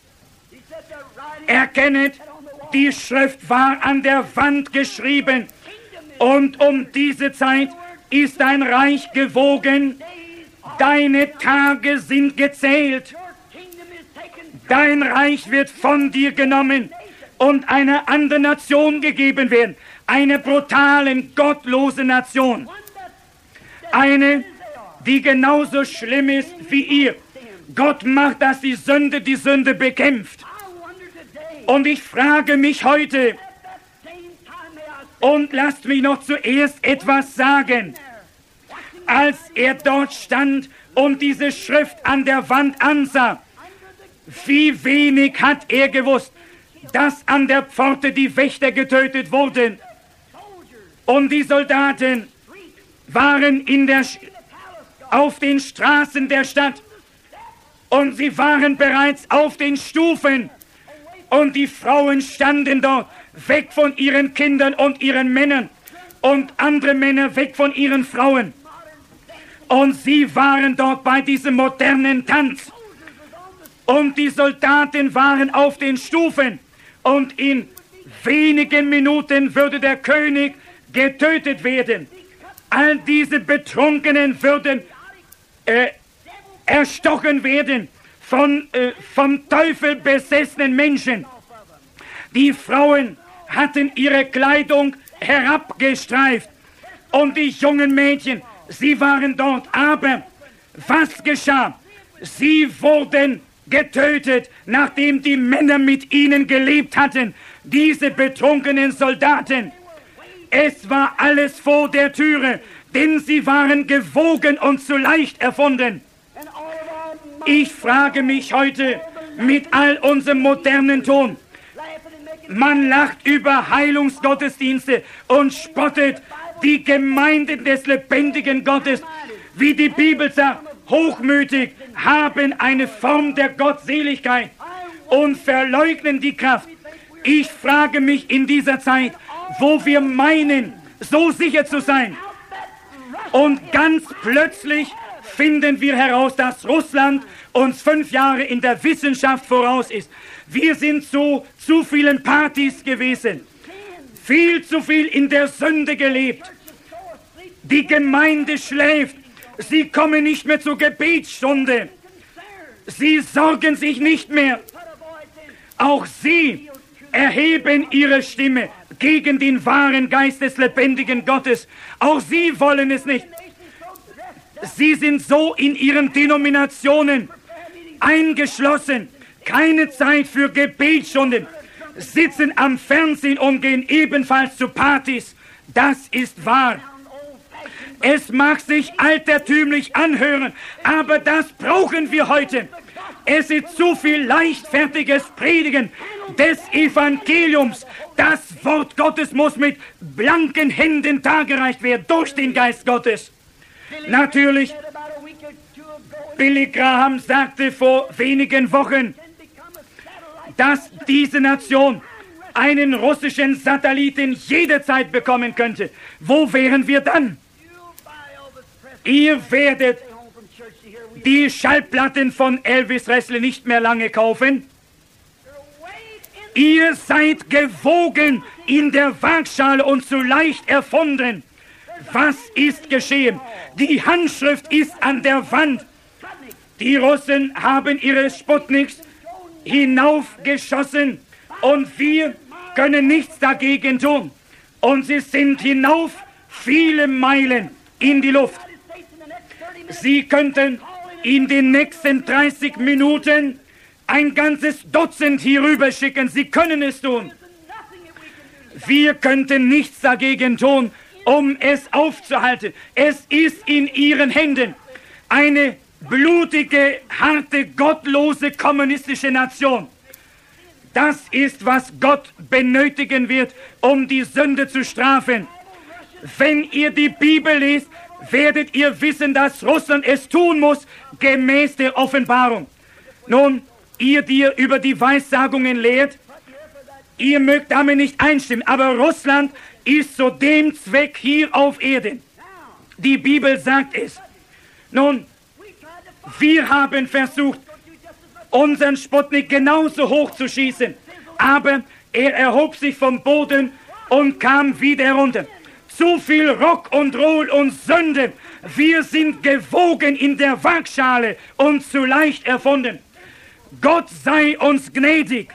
Erkennet, die Schrift war an der Wand geschrieben und um diese Zeit ist dein Reich gewogen, deine Tage sind gezählt, dein Reich wird von dir genommen und einer anderen Nation gegeben werden, einer brutalen, gottlosen Nation, eine, die genauso schlimm ist wie ihr. Gott macht, dass die Sünde bekämpft. Und ich frage mich heute, und lasst mich noch zuerst etwas sagen, als er dort stand und diese Schrift an der Wand ansah, wie wenig hat er gewusst, dass an der Pforte die Wächter getötet wurden und die Soldaten waren auf den Straßen der Stadt und sie waren bereits auf den Stufen und die Frauen standen dort weg von ihren Kindern und ihren Männern und andere Männer weg von ihren Frauen und sie waren dort bei diesem modernen Tanz und die Soldaten waren auf den Stufen und in wenigen Minuten würde der König getötet werden. All diese Betrunkenen würden erstochen werden vom Teufel besessenen Menschen. Die Frauen hatten ihre Kleidung herabgestreift und die jungen Mädchen, sie waren dort. Aber was geschah? Sie wurden getötet, nachdem die Männer mit ihnen gelebt hatten, diese betrunkenen Soldaten. Es war alles vor der Türe, denn sie waren gewogen und zu leicht erfunden. Ich frage mich heute mit all unserem modernen Ton, man lacht über Heilungsgottesdienste und spottet die Gemeinden des lebendigen Gottes, wie die Bibel sagt, hochmütig, haben eine Form der Gottseligkeit und verleugnen die Kraft. Ich frage mich in dieser Zeit, wo wir meinen, so sicher zu sein, und ganz plötzlich finden wir heraus, dass Russland uns 5 Jahre in der Wissenschaft voraus ist. Wir sind zu vielen Partys gewesen, viel zu viel in der Sünde gelebt. Die Gemeinde schläft, sie kommen nicht mehr zur Gebetsstunde, sie sorgen sich nicht mehr. Auch sie erheben ihre Stimme gegen den wahren Geist des lebendigen Gottes. Auch sie wollen es nicht. Sie sind so in ihren Denominationen eingeschlossen, keine Zeit für Gebetsstunden, sitzen am Fernsehen und gehen ebenfalls zu Partys. Das ist wahr. Es mag sich altertümlich anhören, aber das brauchen wir heute. Es ist zu viel leichtfertiges Predigen des Evangeliums. Das Wort Gottes muss mit blanken Händen dargereicht werden durch den Geist Gottes. Natürlich, Billy Graham sagte vor wenigen Wochen, dass diese Nation einen russischen Satelliten jederzeit bekommen könnte. Wo wären wir dann? Ihr werdet die Schallplatten von Elvis Presley nicht mehr lange kaufen. Ihr seid gewogen in der Waagschale und zu leicht erfunden. Was ist geschehen? Die Handschrift ist an der Wand. Die Russen haben ihre Sputniks hinaufgeschossen und wir können nichts dagegen tun. Und sie sind hinauf viele Meilen in die Luft. Sie könnten in den nächsten 30 Minuten ein ganzes Dutzend hierüber schicken. Sie können es tun. Wir könnten nichts dagegen tun, um es aufzuhalten. Es ist in ihren Händen. Eine blutige, harte, gottlose, kommunistische Nation. Das ist, was Gott benötigen wird, um die Sünde zu strafen. Wenn ihr die Bibel lest, werdet ihr wissen, dass Russland es tun muss, gemäß der Offenbarung. Nun, ihr, die über die Weissagungen lehrt, ihr mögt damit nicht einstimmen, aber Russland ist zu dem Zweck hier auf Erden. Die Bibel sagt es. Nun, wir haben versucht, unseren Sputnik genauso hoch zu schießen, aber er erhob sich vom Boden und kam wieder herunter. Zu viel Rock und Roll und Sünde. Wir sind gewogen in der Waagschale und zu leicht erfunden. Gott sei uns gnädig.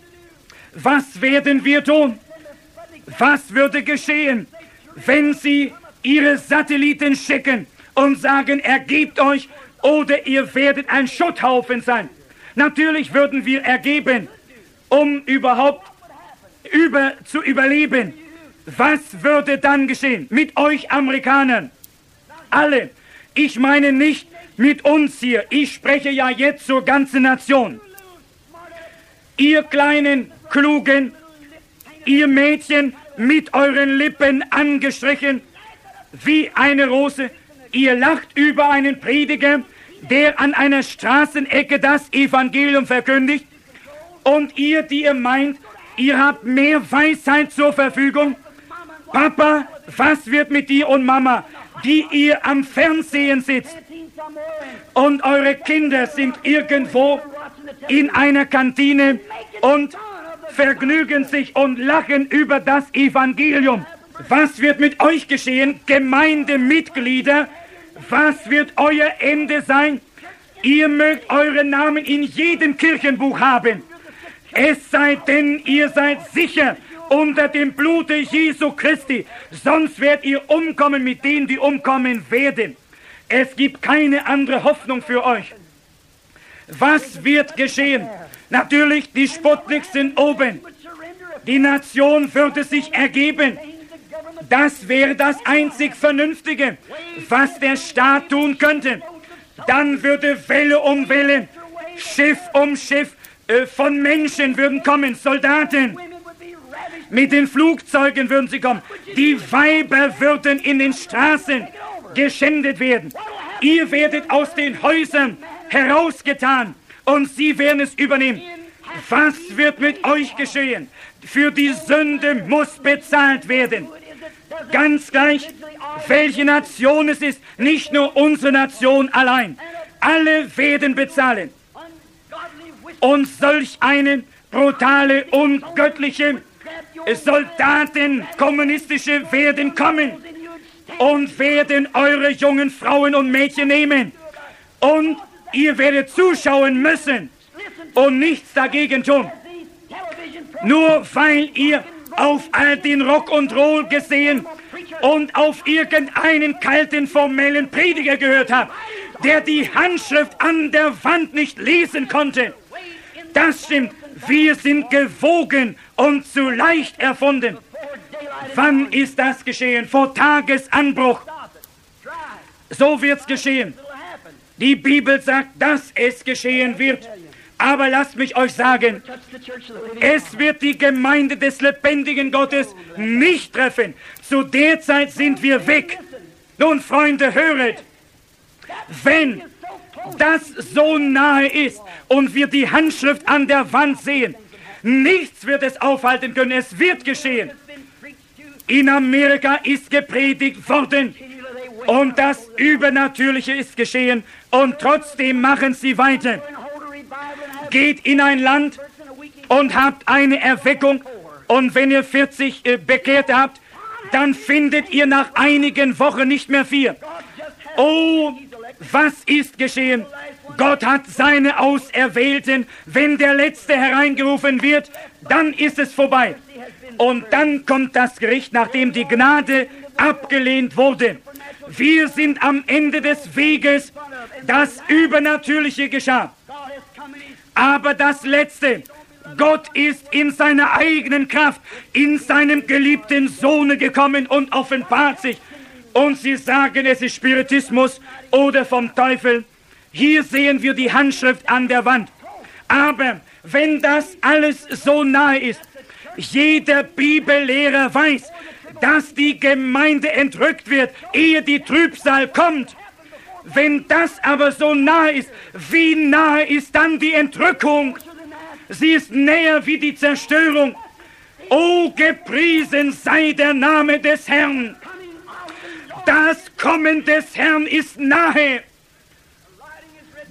Was werden wir tun? Was würde geschehen, wenn Sie Ihre Satelliten schicken und sagen, ergebt euch oder ihr werdet ein Schutthaufen sein? Natürlich würden wir ergeben, um überhaupt zu überleben. Was würde dann geschehen mit euch Amerikanern? Alle. Ich meine nicht mit uns hier. Ich spreche ja jetzt zur ganzen Nation. Ihr kleinen, klugen, ihr Mädchen mit euren Lippen angestrichen wie eine Rose. Ihr lacht über einen Prediger, der an einer Straßenecke das Evangelium verkündigt. Und ihr, die ihr meint, ihr habt mehr Weisheit zur Verfügung. Papa, was wird mit dir und Mama, die ihr am Fernsehen sitzt? Und eure Kinder sind irgendwo in einer Kantine und vergnügen sich und lachen über das Evangelium. Was wird mit euch geschehen, Gemeindemitglieder? Was wird euer Ende sein? Ihr mögt eure Namen in jedem Kirchenbuch haben. Es sei denn, ihr seid sicher unter dem Blute Jesu Christi, sonst werdet ihr umkommen mit denen, die umkommen werden. Es gibt keine andere Hoffnung für euch. Was wird geschehen? Natürlich, die Sputniks sind oben. Die Nation würde sich ergeben. Das wäre das einzig Vernünftige, was der Staat tun könnte. Dann würde Welle um Welle, Schiff um Schiff von Menschen würden kommen, Soldaten. Mit den Flugzeugen würden sie kommen. Die Weiber würden in den Straßen geschändet werden. Ihr werdet aus den Häusern herausgetan und sie werden es übernehmen. Was wird mit euch geschehen? Für die Sünde muss bezahlt werden. Ganz gleich, welche Nation es ist, nicht nur unsere Nation allein. Alle werden bezahlen. Und solch eine brutale, ungöttliche Soldaten, kommunistische werden kommen und werden eure jungen Frauen und Mädchen nehmen. Und ihr werdet zuschauen müssen und nichts dagegen tun. Nur weil ihr auf all den Rock und Roll gesehen und auf irgendeinen kalten, formellen Prediger gehört habt, der die Handschrift an der Wand nicht lesen konnte. Das stimmt. Wir sind gewogen und zu leicht erfunden. Wann ist das geschehen? Vor Tagesanbruch. So wird's geschehen. Die Bibel sagt, dass es geschehen wird. Aber lasst mich euch sagen, es wird die Gemeinde des lebendigen Gottes nicht treffen. Zu der Zeit sind wir weg. Nun, Freunde, höret, wenn das so nahe ist und wir die Handschrift an der Wand sehen, nichts wird es aufhalten können, es wird geschehen. In Amerika ist gepredigt worden und das Übernatürliche ist geschehen und trotzdem machen sie weiter. Geht in ein Land und habt eine Erweckung und wenn ihr 40 Bekehrte habt, dann findet ihr nach einigen Wochen nicht mehr 4. Oh, was ist geschehen? Gott hat seine Auserwählten, wenn der Letzte hereingerufen wird, dann ist es vorbei. Und dann kommt das Gericht, nachdem die Gnade abgelehnt wurde. Wir sind am Ende des Weges, das Übernatürliche geschah. Aber das Letzte, Gott ist in seiner eigenen Kraft, in seinem geliebten Sohne gekommen und offenbart sich. Und sie sagen, es ist Spiritismus oder vom Teufel. Hier sehen wir die Handschrift an der Wand. Aber wenn das alles so nahe ist, jeder Bibellehrer weiß, dass die Gemeinde entrückt wird, ehe die Trübsal kommt. Wenn das aber so nahe ist, wie nahe ist dann die Entrückung? Sie ist näher wie die Zerstörung. O gepriesen sei der Name des Herrn. Das Kommen des Herrn ist nahe.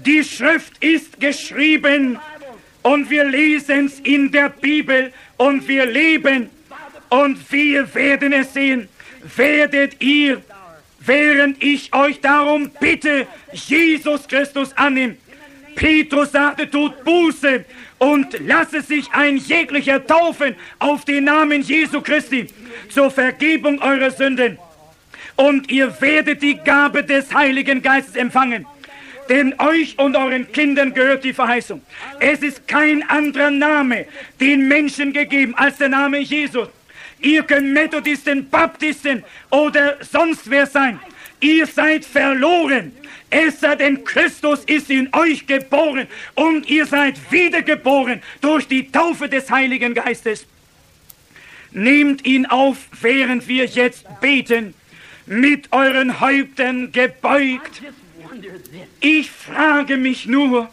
Die Schrift ist geschrieben und wir lesen es in der Bibel und wir leben und wir werden es sehen. Werdet ihr, während ich euch darum bitte, Jesus Christus annehmen. Petrus sagte, tut Buße und lasse sich ein jeglicher taufen auf den Namen Jesu Christi zur Vergebung eurer Sünden. Und ihr werdet die Gabe des Heiligen Geistes empfangen. Denn euch und euren Kindern gehört die Verheißung. Es ist kein anderer Name den Menschen gegeben als der Name Jesus. Ihr könnt Methodisten, Baptisten oder sonst wer sein. Ihr seid verloren. Es sei denn, Christus ist in euch geboren und ihr seid wiedergeboren durch die Taufe des Heiligen Geistes. Nehmt ihn auf, während wir jetzt beten, mit euren Häuptern gebeugt. Ich frage mich nur,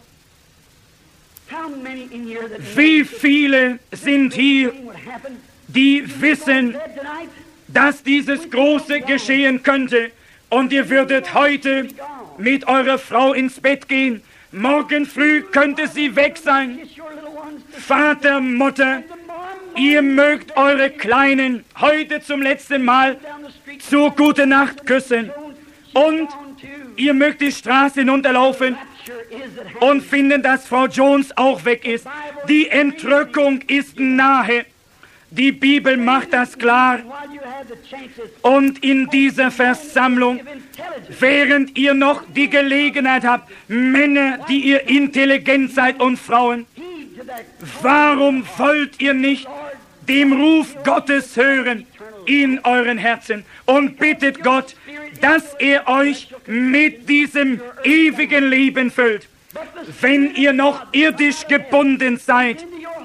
wie viele sind hier, die wissen, dass dieses Große geschehen könnte und ihr würdet heute mit eurer Frau ins Bett gehen. Morgen früh könnte sie weg sein. Vater, Mutter, ihr mögt eure Kleinen heute zum letzten Mal zur gute Nacht küssen und ihr mögt die Straße hinunterlaufen und finden, dass Frau Jones auch weg ist. Die Entrückung ist nahe. Die Bibel macht das klar. Und in dieser Versammlung, während ihr noch die Gelegenheit habt, Männer, die ihr intelligent seid und Frauen, warum wollt ihr nicht dem Ruf Gottes hören in euren Herzen und bittet Gott, dass er euch mit diesem ewigen Leben füllt? Wenn ihr noch irdisch gebunden seid,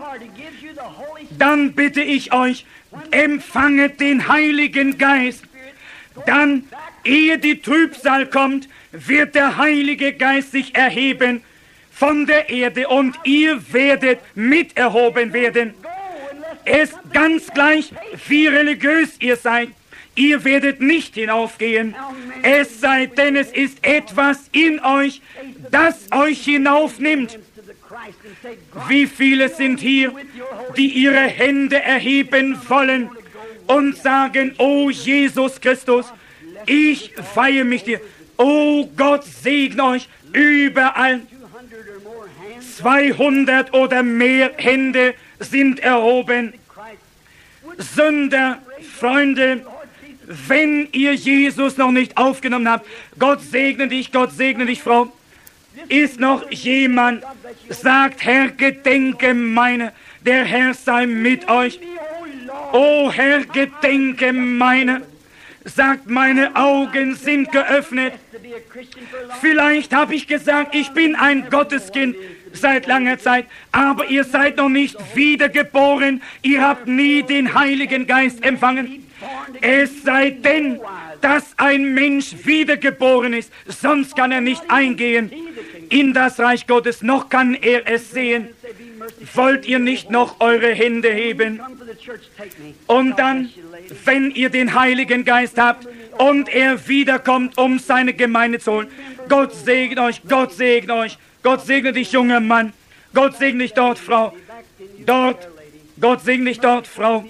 dann bitte ich euch, empfanget den Heiligen Geist. Dann, ehe die Trübsal kommt, wird der Heilige Geist sich erheben von der Erde und ihr werdet miterhoben werden. Es ganz gleich, wie religiös ihr seid, ihr werdet nicht hinaufgehen, es sei denn, es ist etwas in euch, das euch hinaufnimmt. Wie viele sind hier, die ihre Hände erheben wollen und sagen, oh Jesus Christus, ich weihe mich dir. Oh Gott, segne euch überall. 200 oder mehr Hände sind erhoben. Sünder, Freunde, wenn ihr Jesus noch nicht aufgenommen habt, Gott segne dich, Frau. Ist noch jemand, sagt, Herr, gedenke meiner, der Herr sei mit euch. O Herr, gedenke meiner, sagt, meine Augen sind geöffnet. Vielleicht habe ich gesagt, ich bin ein Gotteskind seit langer Zeit, aber ihr seid noch nicht wiedergeboren, ihr habt nie den Heiligen Geist empfangen. Es sei denn, dass ein Mensch wiedergeboren ist, sonst kann er nicht eingehen in das Reich Gottes, noch kann er es sehen. Wollt ihr nicht noch eure Hände heben? Und dann, wenn ihr den Heiligen Geist habt und er wiederkommt, um seine Gemeinde zu holen, Gott segne euch, Gott segne euch, Gott segne dich, junger Mann, Gott segne dich dort, Frau, dort, Gott segne dich dort, Frau.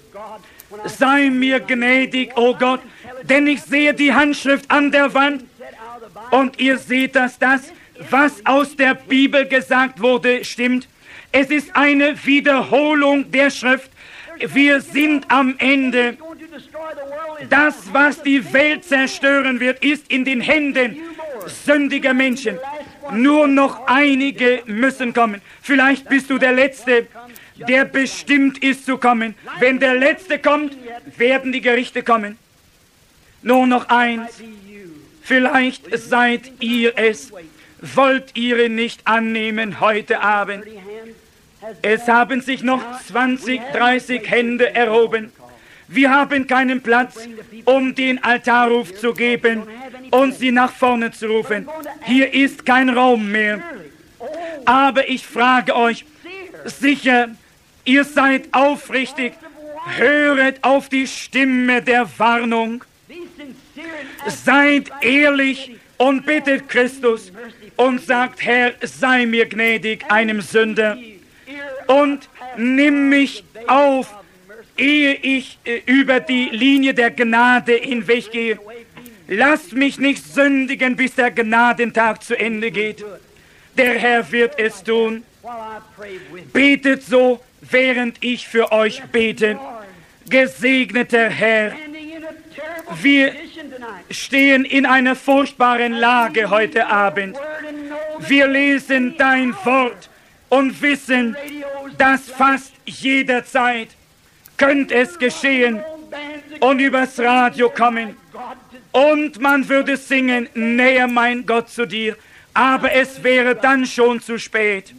Sei mir gnädig, oh Gott, denn ich sehe die Handschrift an der Wand und ihr seht, dass das, was aus der Bibel gesagt wurde, stimmt. Es ist eine Wiederholung der Schrift. Wir sind am Ende. Das, was die Welt zerstören wird, ist in den Händen sündiger Menschen. Nur noch einige müssen kommen. Vielleicht bist du der Letzte, der bestimmt ist zu kommen. Wenn der Letzte kommt, werden die Gerichte kommen. Nur noch eins. Vielleicht seid ihr es. Wollt ihr ihn nicht annehmen heute Abend? Es haben sich noch 20, 30 Hände erhoben. Wir haben keinen Platz, um den Altarruf zu geben und sie nach vorne zu rufen. Hier ist kein Raum mehr. Aber ich frage euch, sicher, ihr seid aufrichtig, höret auf die Stimme der Warnung. Seid ehrlich und bittet Christus, und sagt, Herr, sei mir gnädig, einem Sünder, und nimm mich auf, ehe ich über die Linie der Gnade hinweggehe. Lass mich nicht sündigen, bis der Gnadentag zu Ende geht. Der Herr wird es tun. Betet so, während ich für euch bete. Gesegneter Herr, wir stehen in einer furchtbaren Lage heute Abend. Wir lesen dein Wort und wissen, dass fast jederzeit könnte es geschehen und übers Radio kommen und man würde singen, näher mein Gott zu dir, aber es wäre dann schon zu spät.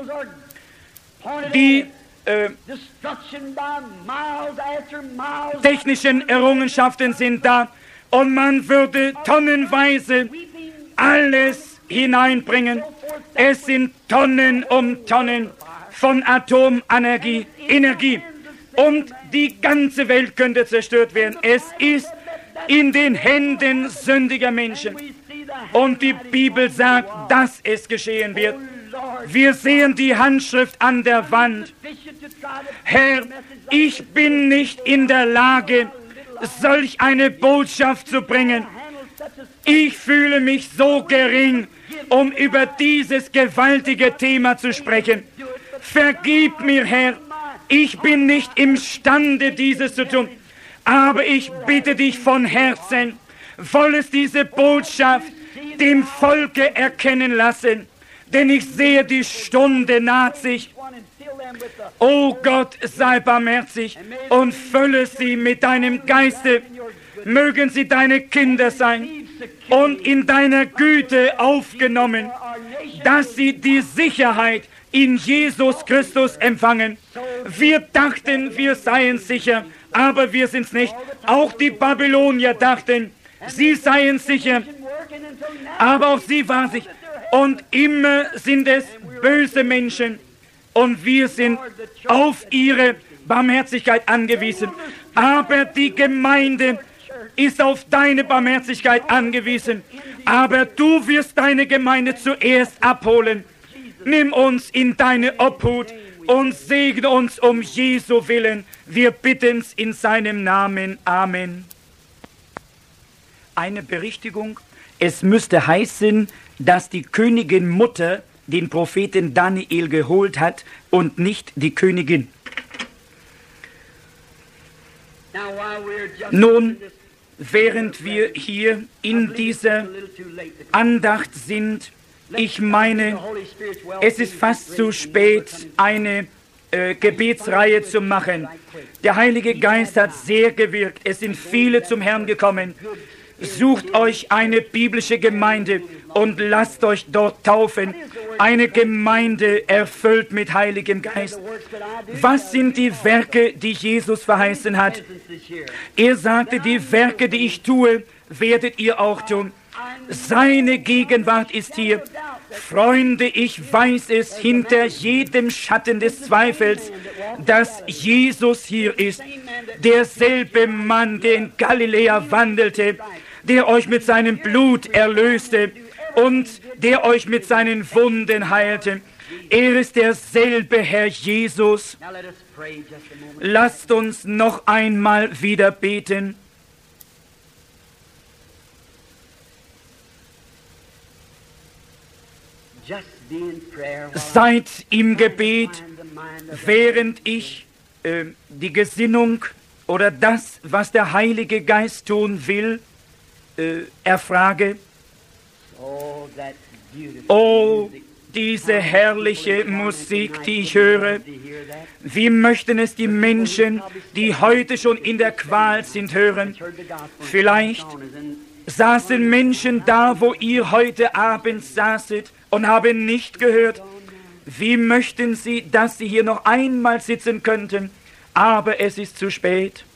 Die technischen Errungenschaften sind da und man würde tonnenweise alles hineinbringen. Es sind Tonnen um Tonnen von Atomenergie, Energie, und die ganze Welt könnte zerstört werden. Es ist in den Händen sündiger Menschen. Und die Bibel sagt, dass es geschehen wird. Wir sehen die Handschrift an der Wand. Herr, ich bin nicht in der Lage, solch eine Botschaft zu bringen. Ich fühle mich so gering, um über dieses gewaltige Thema zu sprechen. Vergib mir, Herr, ich bin nicht imstande, dieses zu tun. Aber ich bitte dich von Herzen, wollest diese Botschaft dem Volke erkennen lassen, denn ich sehe, die Stunde naht sich. O Gott, sei barmherzig und fülle sie mit deinem Geiste. Mögen sie deine Kinder sein und in deiner Güte aufgenommen, dass sie die Sicherheit in Jesus Christus empfangen. Wir dachten, wir seien sicher, aber wir sind's nicht. Auch die Babylonier dachten, sie seien sicher, aber auch sie waren sich. Und immer sind es böse Menschen und wir sind auf ihre Barmherzigkeit angewiesen. Aber die Gemeinde ist auf deine Barmherzigkeit angewiesen. Aber du wirst deine Gemeinde zuerst abholen. Nimm uns in deine Obhut und segne uns um Jesu Willen. Wir bitten's in seinem Namen. Amen. Eine Berichtigung. Es müsste heißen, dass die Königin Mutter den Propheten Daniel geholt hat und nicht die Königin. Nun, während wir hier in dieser Andacht sind, ich meine, es ist fast zu spät, eine Gebetsreihe zu machen. Der Heilige Geist hat sehr gewirkt. Es sind viele zum Herrn gekommen. Sucht euch eine biblische Gemeinde und lasst euch dort taufen. Eine Gemeinde erfüllt mit Heiligem Geist. Was sind die Werke, die Jesus verheißen hat? Er sagte, die Werke, die ich tue, werdet ihr auch tun. Seine Gegenwart ist hier. Freunde, ich weiß es hinter jedem Schatten des Zweifels, dass Jesus hier ist. Derselbe Mann, der in Galiläa wandelte, der euch mit seinem Blut erlöste und der euch mit seinen Wunden heilte. Er ist derselbe Herr Jesus. Lasst uns noch einmal wieder beten. Seid im Gebet, während ich die Gesinnung oder das, was der Heilige Geist tun will, erfrage. Oh, diese herrliche Musik, die ich höre. Wie möchten es die Menschen, die heute schon in der Qual sind, hören? Vielleicht saßen Menschen da, wo ihr heute Abend saßet und haben nicht gehört. Wie möchten sie, dass sie hier noch einmal sitzen könnten? Aber es ist zu spät.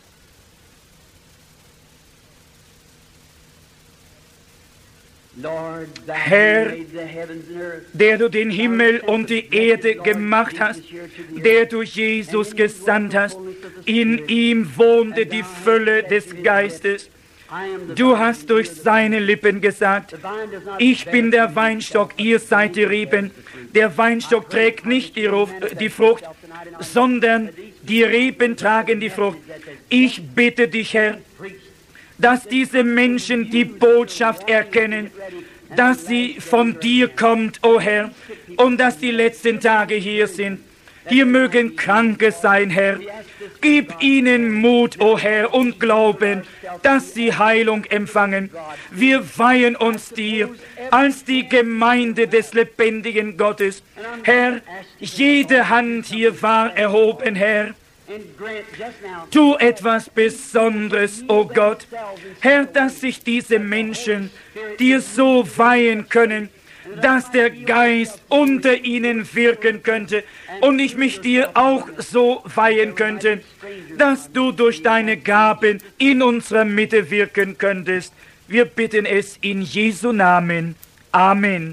Herr, der du den Himmel und die Erde gemacht hast, der du Jesus gesandt hast, in ihm wohnte die Fülle des Geistes. Du hast durch seine Lippen gesagt, ich bin der Weinstock, ihr seid die Reben. Der Weinstock trägt nicht die Frucht, sondern die Reben tragen die Frucht. Ich bitte dich, Herr, dass diese Menschen die Botschaft erkennen, dass sie von dir kommt, o Herr, und dass die letzten Tage hier sind. Hier mögen Kranke sein, Herr. Gib ihnen Mut, o Herr, und Glauben, dass sie Heilung empfangen. Wir weihen uns dir als die Gemeinde des lebendigen Gottes. Herr, jede Hand hier war erhoben, Herr. Tu etwas Besonderes, o Gott. Herr, dass sich diese Menschen dir so weihen können, dass der Geist unter ihnen wirken könnte und ich mich dir auch so weihen könnte, dass du durch deine Gaben in unserer Mitte wirken könntest. Wir bitten es in Jesu Namen. Amen.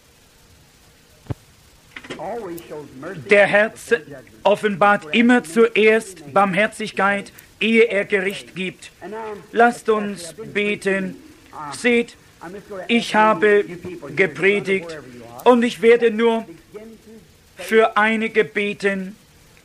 Der Herr offenbart immer zuerst Barmherzigkeit, ehe er Gericht gibt. Lasst uns beten. Seht, ich habe gepredigt und ich werde nur für einige beten.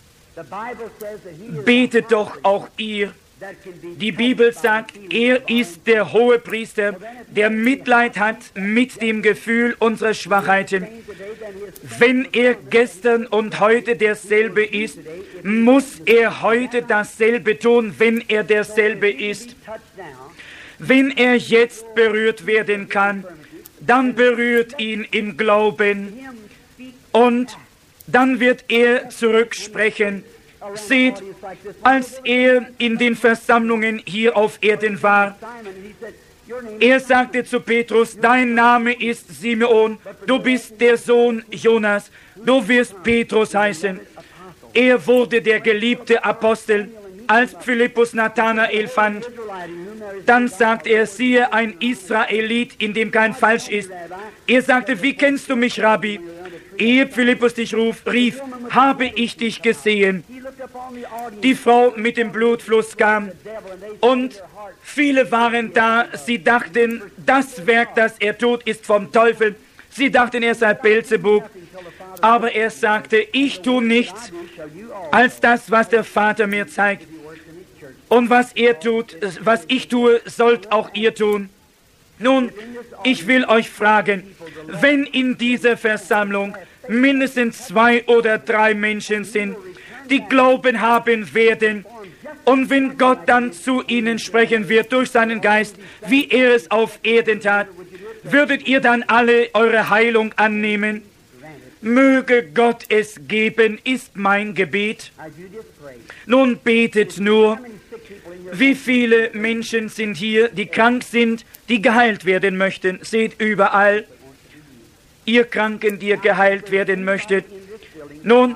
Betet doch auch ihr. Die Bibel sagt, er ist der Hohepriester, der Mitleid hat mit dem Gefühl unserer Schwachheiten. Wenn er gestern und heute derselbe ist, muss er heute dasselbe tun, wenn er derselbe ist. Wenn er jetzt berührt werden kann, dann berührt ihn im Glauben und dann wird er zurücksprechen. Seht, als er in den Versammlungen hier auf Erden war, er sagte zu Petrus, dein Name ist Simeon, du bist der Sohn Jonas, du wirst Petrus heißen. Er wurde der geliebte Apostel. Als Philippus Nathanael fand, dann sagt er, siehe, ein Israelit, in dem kein Falsch ist. Er sagte, wie kennst du mich, Rabbi? Ehe Philippus dich rief, habe ich dich gesehen. Die Frau mit dem Blutfluss kam und viele waren da. Sie dachten, das Werk, das er tut, ist vom Teufel. Sie dachten, er sei Beelzebub. Aber er sagte, ich tue nichts als das, was der Vater mir zeigt. Und was er tut, was ich tue, sollt auch ihr tun. Nun, ich will euch fragen, wenn in dieser Versammlung mindestens 2 oder 3 Menschen sind, die Glauben haben werden, und wenn Gott dann zu ihnen sprechen wird durch seinen Geist, wie er es auf Erden tat, würdet ihr dann alle eure Heilung annehmen? Möge Gott es geben, ist mein Gebet. Nun betet nur. Wie viele Menschen sind hier, die krank sind, die geheilt werden möchten? Seht überall, ihr Kranken, die ihr geheilt werden möchtet. Nun,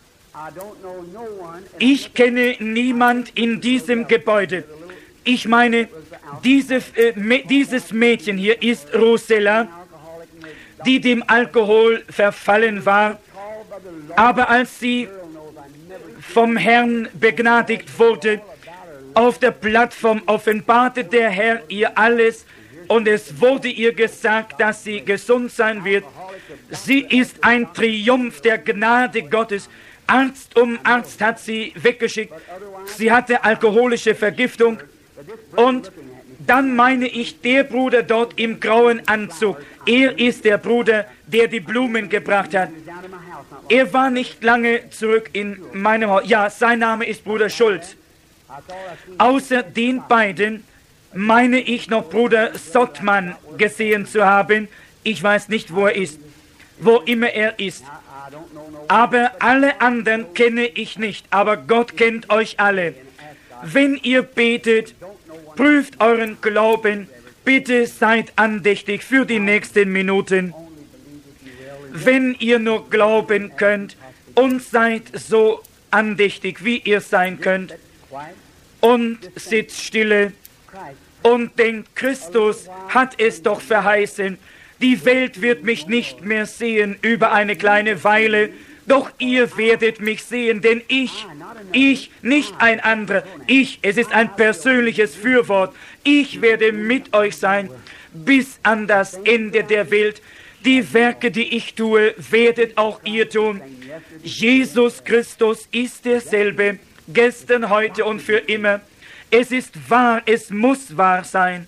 ich kenne niemand in diesem Gebäude. Ich meine, dieses Mädchen hier ist Rosella, die dem Alkohol verfallen war. Aber als sie vom Herrn begnadigt wurde, auf der Plattform offenbarte der Herr ihr alles und es wurde ihr gesagt, dass sie gesund sein wird. Sie ist ein Triumph der Gnade Gottes. Arzt um Arzt hat sie weggeschickt. Sie hatte alkoholische Vergiftung. Und dann meine ich, der Bruder dort im grauen Anzug, er ist der Bruder, der die Blumen gebracht hat. Er war nicht lange zurück in meinem Haus. Ja, sein Name ist Bruder Schulz. Außer den beiden meine ich noch Bruder Sottmann gesehen zu haben. Ich weiß nicht, wo er ist, wo immer er ist. Aber alle anderen kenne ich nicht, aber Gott kennt euch alle. Wenn ihr betet, prüft euren Glauben, bitte seid andächtig für die nächsten Minuten. Wenn ihr nur glauben könnt und seid so andächtig, wie ihr sein könnt, und sitzt stille und denkt, Christus hat es doch verheißen, die Welt wird mich nicht mehr sehen über eine kleine Weile Doch ihr werdet mich sehen, denn ich, nicht ein anderer, es ist ein persönliches Fürwort. Ich werde mit euch sein bis an das Ende der Welt. Die Werke, die ich tue, werdet auch ihr tun. Jesus Christus ist derselbe, gestern, heute und für immer. Es ist wahr, es muss wahr sein.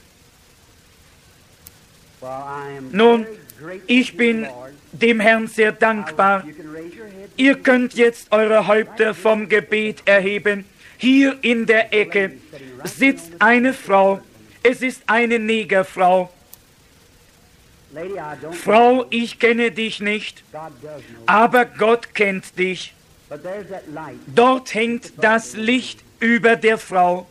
Nun, ich bin dem Herrn sehr dankbar. Ihr könnt jetzt eure Häupter vom Gebet erheben. Hier in der Ecke sitzt eine Frau. Es ist eine Negerfrau. Frau, ich kenne dich nicht, aber Gott kennt dich. Dort hängt das Licht über der Frau.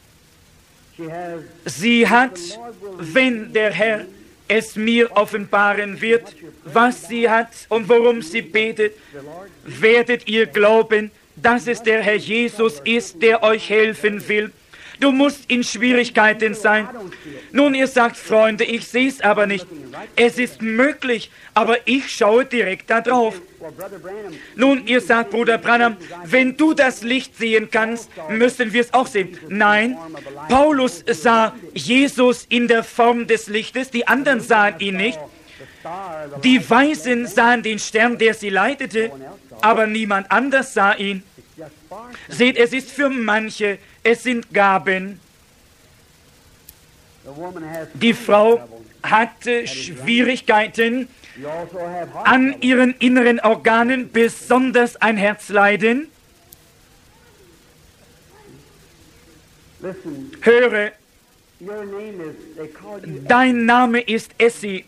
Sie hat, wenn der Herr es mir offenbaren wird, was sie hat und worum sie betet, werdet ihr glauben, dass es der Herr Jesus ist, der euch helfen will. Du musst in Schwierigkeiten sein. Nun, ihr sagt, Freunde, ich sehe es aber nicht. Es ist möglich, aber ich schaue direkt da drauf. Nun, ihr sagt, Bruder Branham, wenn du das Licht sehen kannst, müssen wir es auch sehen. Nein, Paulus sah Jesus in der Form des Lichtes, die anderen sahen ihn nicht. Die Weisen sahen den Stern, der sie leitete, aber niemand anders sah ihn. Seht, es ist für manche, es sind Gaben. Die Frau hatte Schwierigkeiten an ihren inneren Organen, besonders ein Herzleiden. Höre, dein Name ist Essie,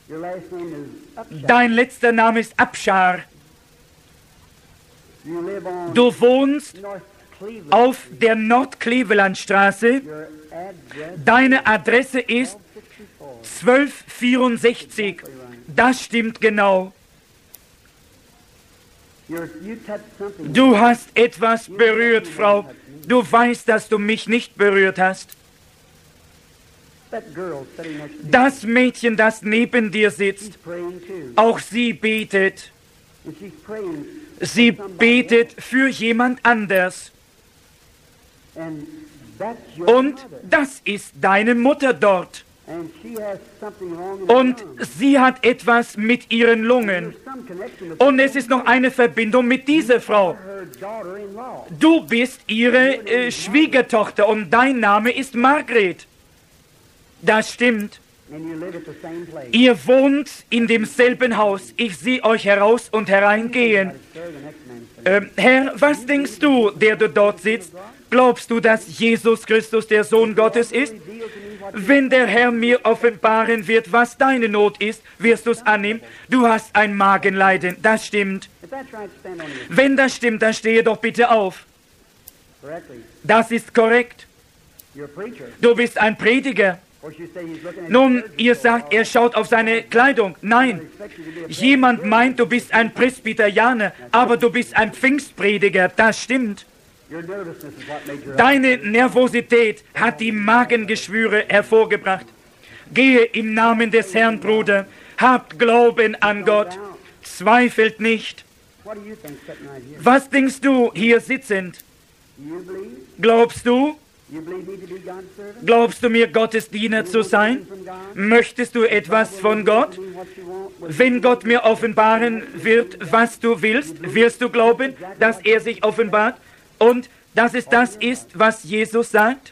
dein letzter Name ist Abschar. Du wohnst auf der Nord-Cleveland-Straße. Deine Adresse ist 1264. Das stimmt genau. Du hast etwas berührt, Frau. Du weißt, dass du mich nicht berührt hast. Das Mädchen, das neben dir sitzt, auch sie betet. Sie betet für jemand anders. Und das ist deine Mutter dort. Und sie hat etwas mit ihren Lungen. Und es ist noch eine Verbindung mit dieser Frau. Du bist ihre Schwiegertochter und dein Name ist Margret. Das stimmt. Ihr wohnt in demselben Haus. Ich sehe euch heraus und hereingehen. Herr, was denkst du, der du dort sitzt? Glaubst du, dass Jesus Christus der Sohn Gottes ist? Wenn der Herr mir offenbaren wird, was deine Not ist, wirst du es annehmen. Du hast ein Magenleiden. Das stimmt. Wenn das stimmt, dann stehe doch bitte auf. Das ist korrekt. Du bist ein Prediger. Nun, ihr sagt, er schaut auf seine Kleidung. Nein, jemand meint, du bist ein Presbyterianer, aber du bist ein Pfingstprediger. Das stimmt. Deine Nervosität hat die Magengeschwüre hervorgebracht. Gehe im Namen des Herrn, Bruder. Habt Glauben an Gott. Zweifelt nicht. Was denkst du hier sitzend? Glaubst du? Glaubst du mir, Gottes Diener zu sein? Möchtest du etwas von Gott? Wenn Gott mir offenbaren wird, was du willst, wirst du glauben, dass er sich offenbart und dass es das ist, was Jesus sagt?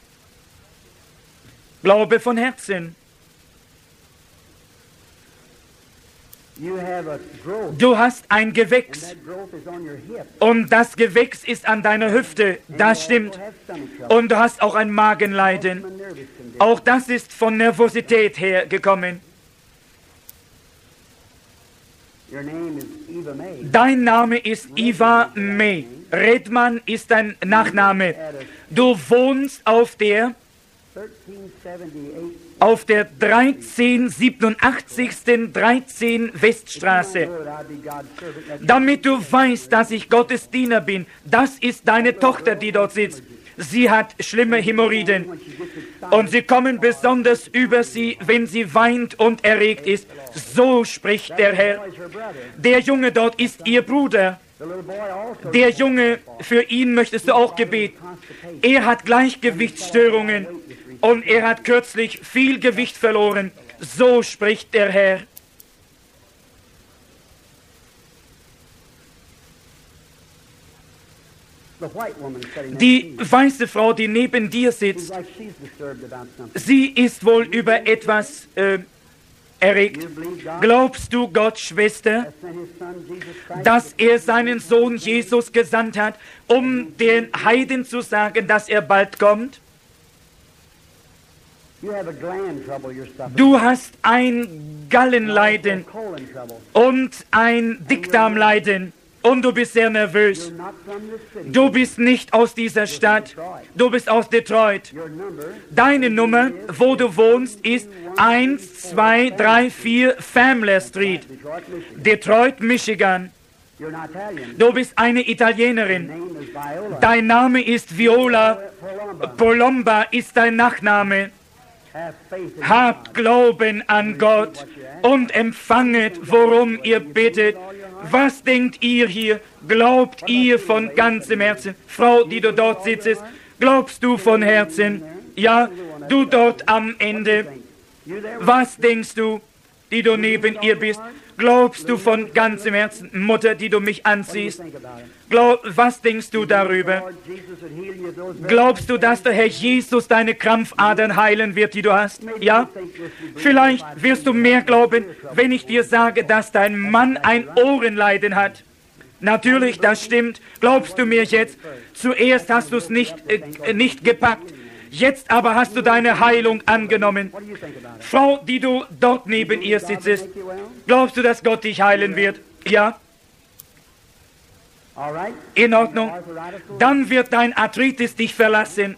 Glaube von Herzen. Du hast ein Gewächs und das Gewächs ist an deiner Hüfte, das stimmt. Und du hast auch ein Magenleiden. Auch das ist von Nervosität hergekommen. Dein Name ist Eva May. Redman ist dein Nachname. Du wohnst auf der 1387. 13 Weststraße. Damit du weißt, dass ich Gottes Diener bin. Das ist deine Tochter, die dort sitzt. Sie hat schlimme Hämorrhoiden und sie kommen besonders über sie, wenn sie weint und erregt ist. So spricht der Herr. Der Junge dort ist ihr Bruder. Der Junge, für ihn möchtest du auch Gebet. Er hat Gleichgewichtsstörungen und er hat kürzlich viel Gewicht verloren. So spricht der Herr. Die weiße Frau, die neben dir sitzt, sie ist wohl über etwas erregt. Glaubst du Gott, Schwester, dass er seinen Sohn Jesus gesandt hat, um den Heiden zu sagen, dass er bald kommt? Du hast ein Gallenleiden und ein Dickdarmleiden. Und du bist sehr nervös. Du bist nicht aus dieser Stadt. Du bist aus Detroit. Deine Nummer, wo du wohnst, ist 1234 Famler Street, Detroit, Michigan. Du bist eine Italienerin. Dein Name ist Viola. Polomba ist dein Nachname. Habt Glauben an Gott und empfanget, worum ihr bittet. Was denkt ihr hier? Glaubt ihr von ganzem Herzen? Frau, die du dort sitzt, glaubst du von Herzen? Ja, du dort am Ende. Was denkst du, die du neben ihr bist? Glaubst du von ganzem Herzen? Mutter, die du mich ansiehst, was denkst du darüber? Glaubst du, dass der Herr Jesus deine Krampfadern heilen wird, die du hast? Ja? Vielleicht wirst du mehr glauben, wenn ich dir sage, dass dein Mann ein Ohrenleiden hat. Natürlich, das stimmt. Glaubst du mir jetzt? Zuerst hast du es nicht gepackt. Jetzt aber hast du deine Heilung angenommen. Frau, die du dort neben ihr sitzt, glaubst du, dass Gott dich heilen wird? Ja? In Ordnung. Dann wird dein Arthritis dich verlassen.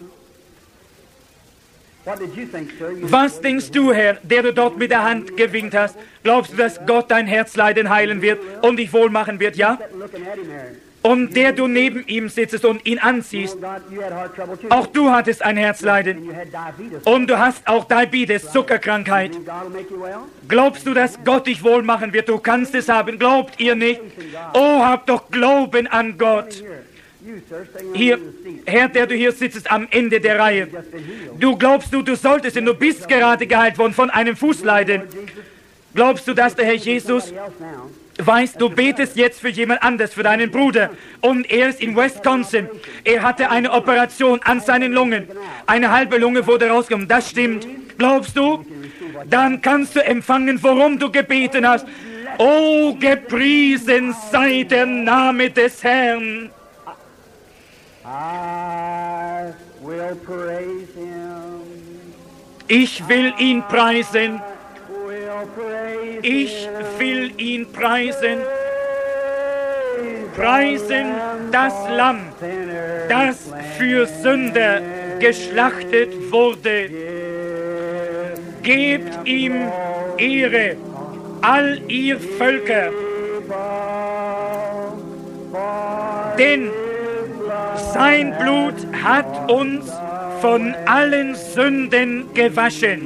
Was denkst du, Herr, der du dort mit der Hand gewinkt hast? Glaubst du, dass Gott dein Herzleiden heilen wird und dich wohlmachen wird? Ja? Und der du neben ihm sitzt und ihn anziehst, auch du hattest ein Herzleiden und du hast auch Diabetes, Zuckerkrankheit. Glaubst du, dass Gott dich wohl machen wird? Du kannst es haben. Glaubt ihr nicht? Oh, habt doch Glauben an Gott. Hier, Herr, der du hier sitzt am Ende der Reihe. Du glaubst du solltest, denn du bist gerade geheilt worden von einem Fußleiden. Glaubst du, dass der Herr Jesus weißt, du betest jetzt für jemand anders, für deinen Bruder, und er ist in Wisconsin. Er hatte eine Operation an seinen Lungen. Eine halbe Lunge wurde rausgenommen. Das stimmt. Glaubst du? Dann kannst du empfangen, worum du gebeten hast. Oh, gepriesen sei der Name des Herrn. Ich will ihn preisen. Ich will ihn preisen. Preisen das Lamm, das für Sünder geschlachtet wurde. Gebt ihm Ehre, all ihr Völker. Denn sein Blut hat uns von allen Sünden gewaschen.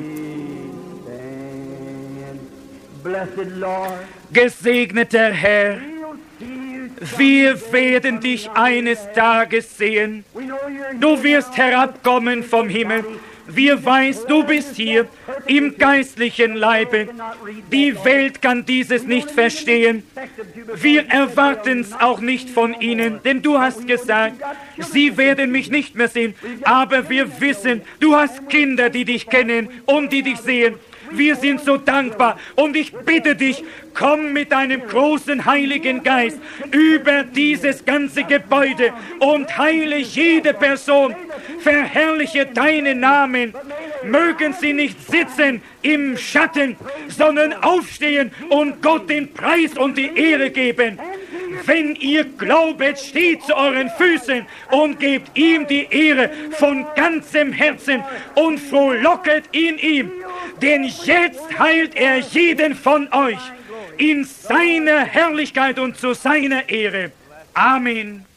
Gesegneter Herr, wir werden dich eines Tages sehen. Du wirst herabkommen vom Himmel. Wir weiß, du bist hier im geistlichen Leibe. Die Welt kann dieses nicht verstehen. Wir erwarten es auch nicht von ihnen, denn du hast gesagt, sie werden mich nicht mehr sehen. Aber wir wissen, du hast Kinder, die dich kennen und die dich sehen. Wir sind so dankbar und ich bitte dich, komm mit deinem großen Heiligen Geist über dieses ganze Gebäude und heile jede Person. Verherrliche deinen Namen. Mögen sie nicht sitzen im Schatten, sondern aufstehen und Gott den Preis und die Ehre geben. Wenn ihr glaubet, steht zu euren Füßen und gebt ihm die Ehre von ganzem Herzen und frohlocket in ihm. Denn jetzt heilt er jeden von euch in seiner Herrlichkeit und zu seiner Ehre. Amen.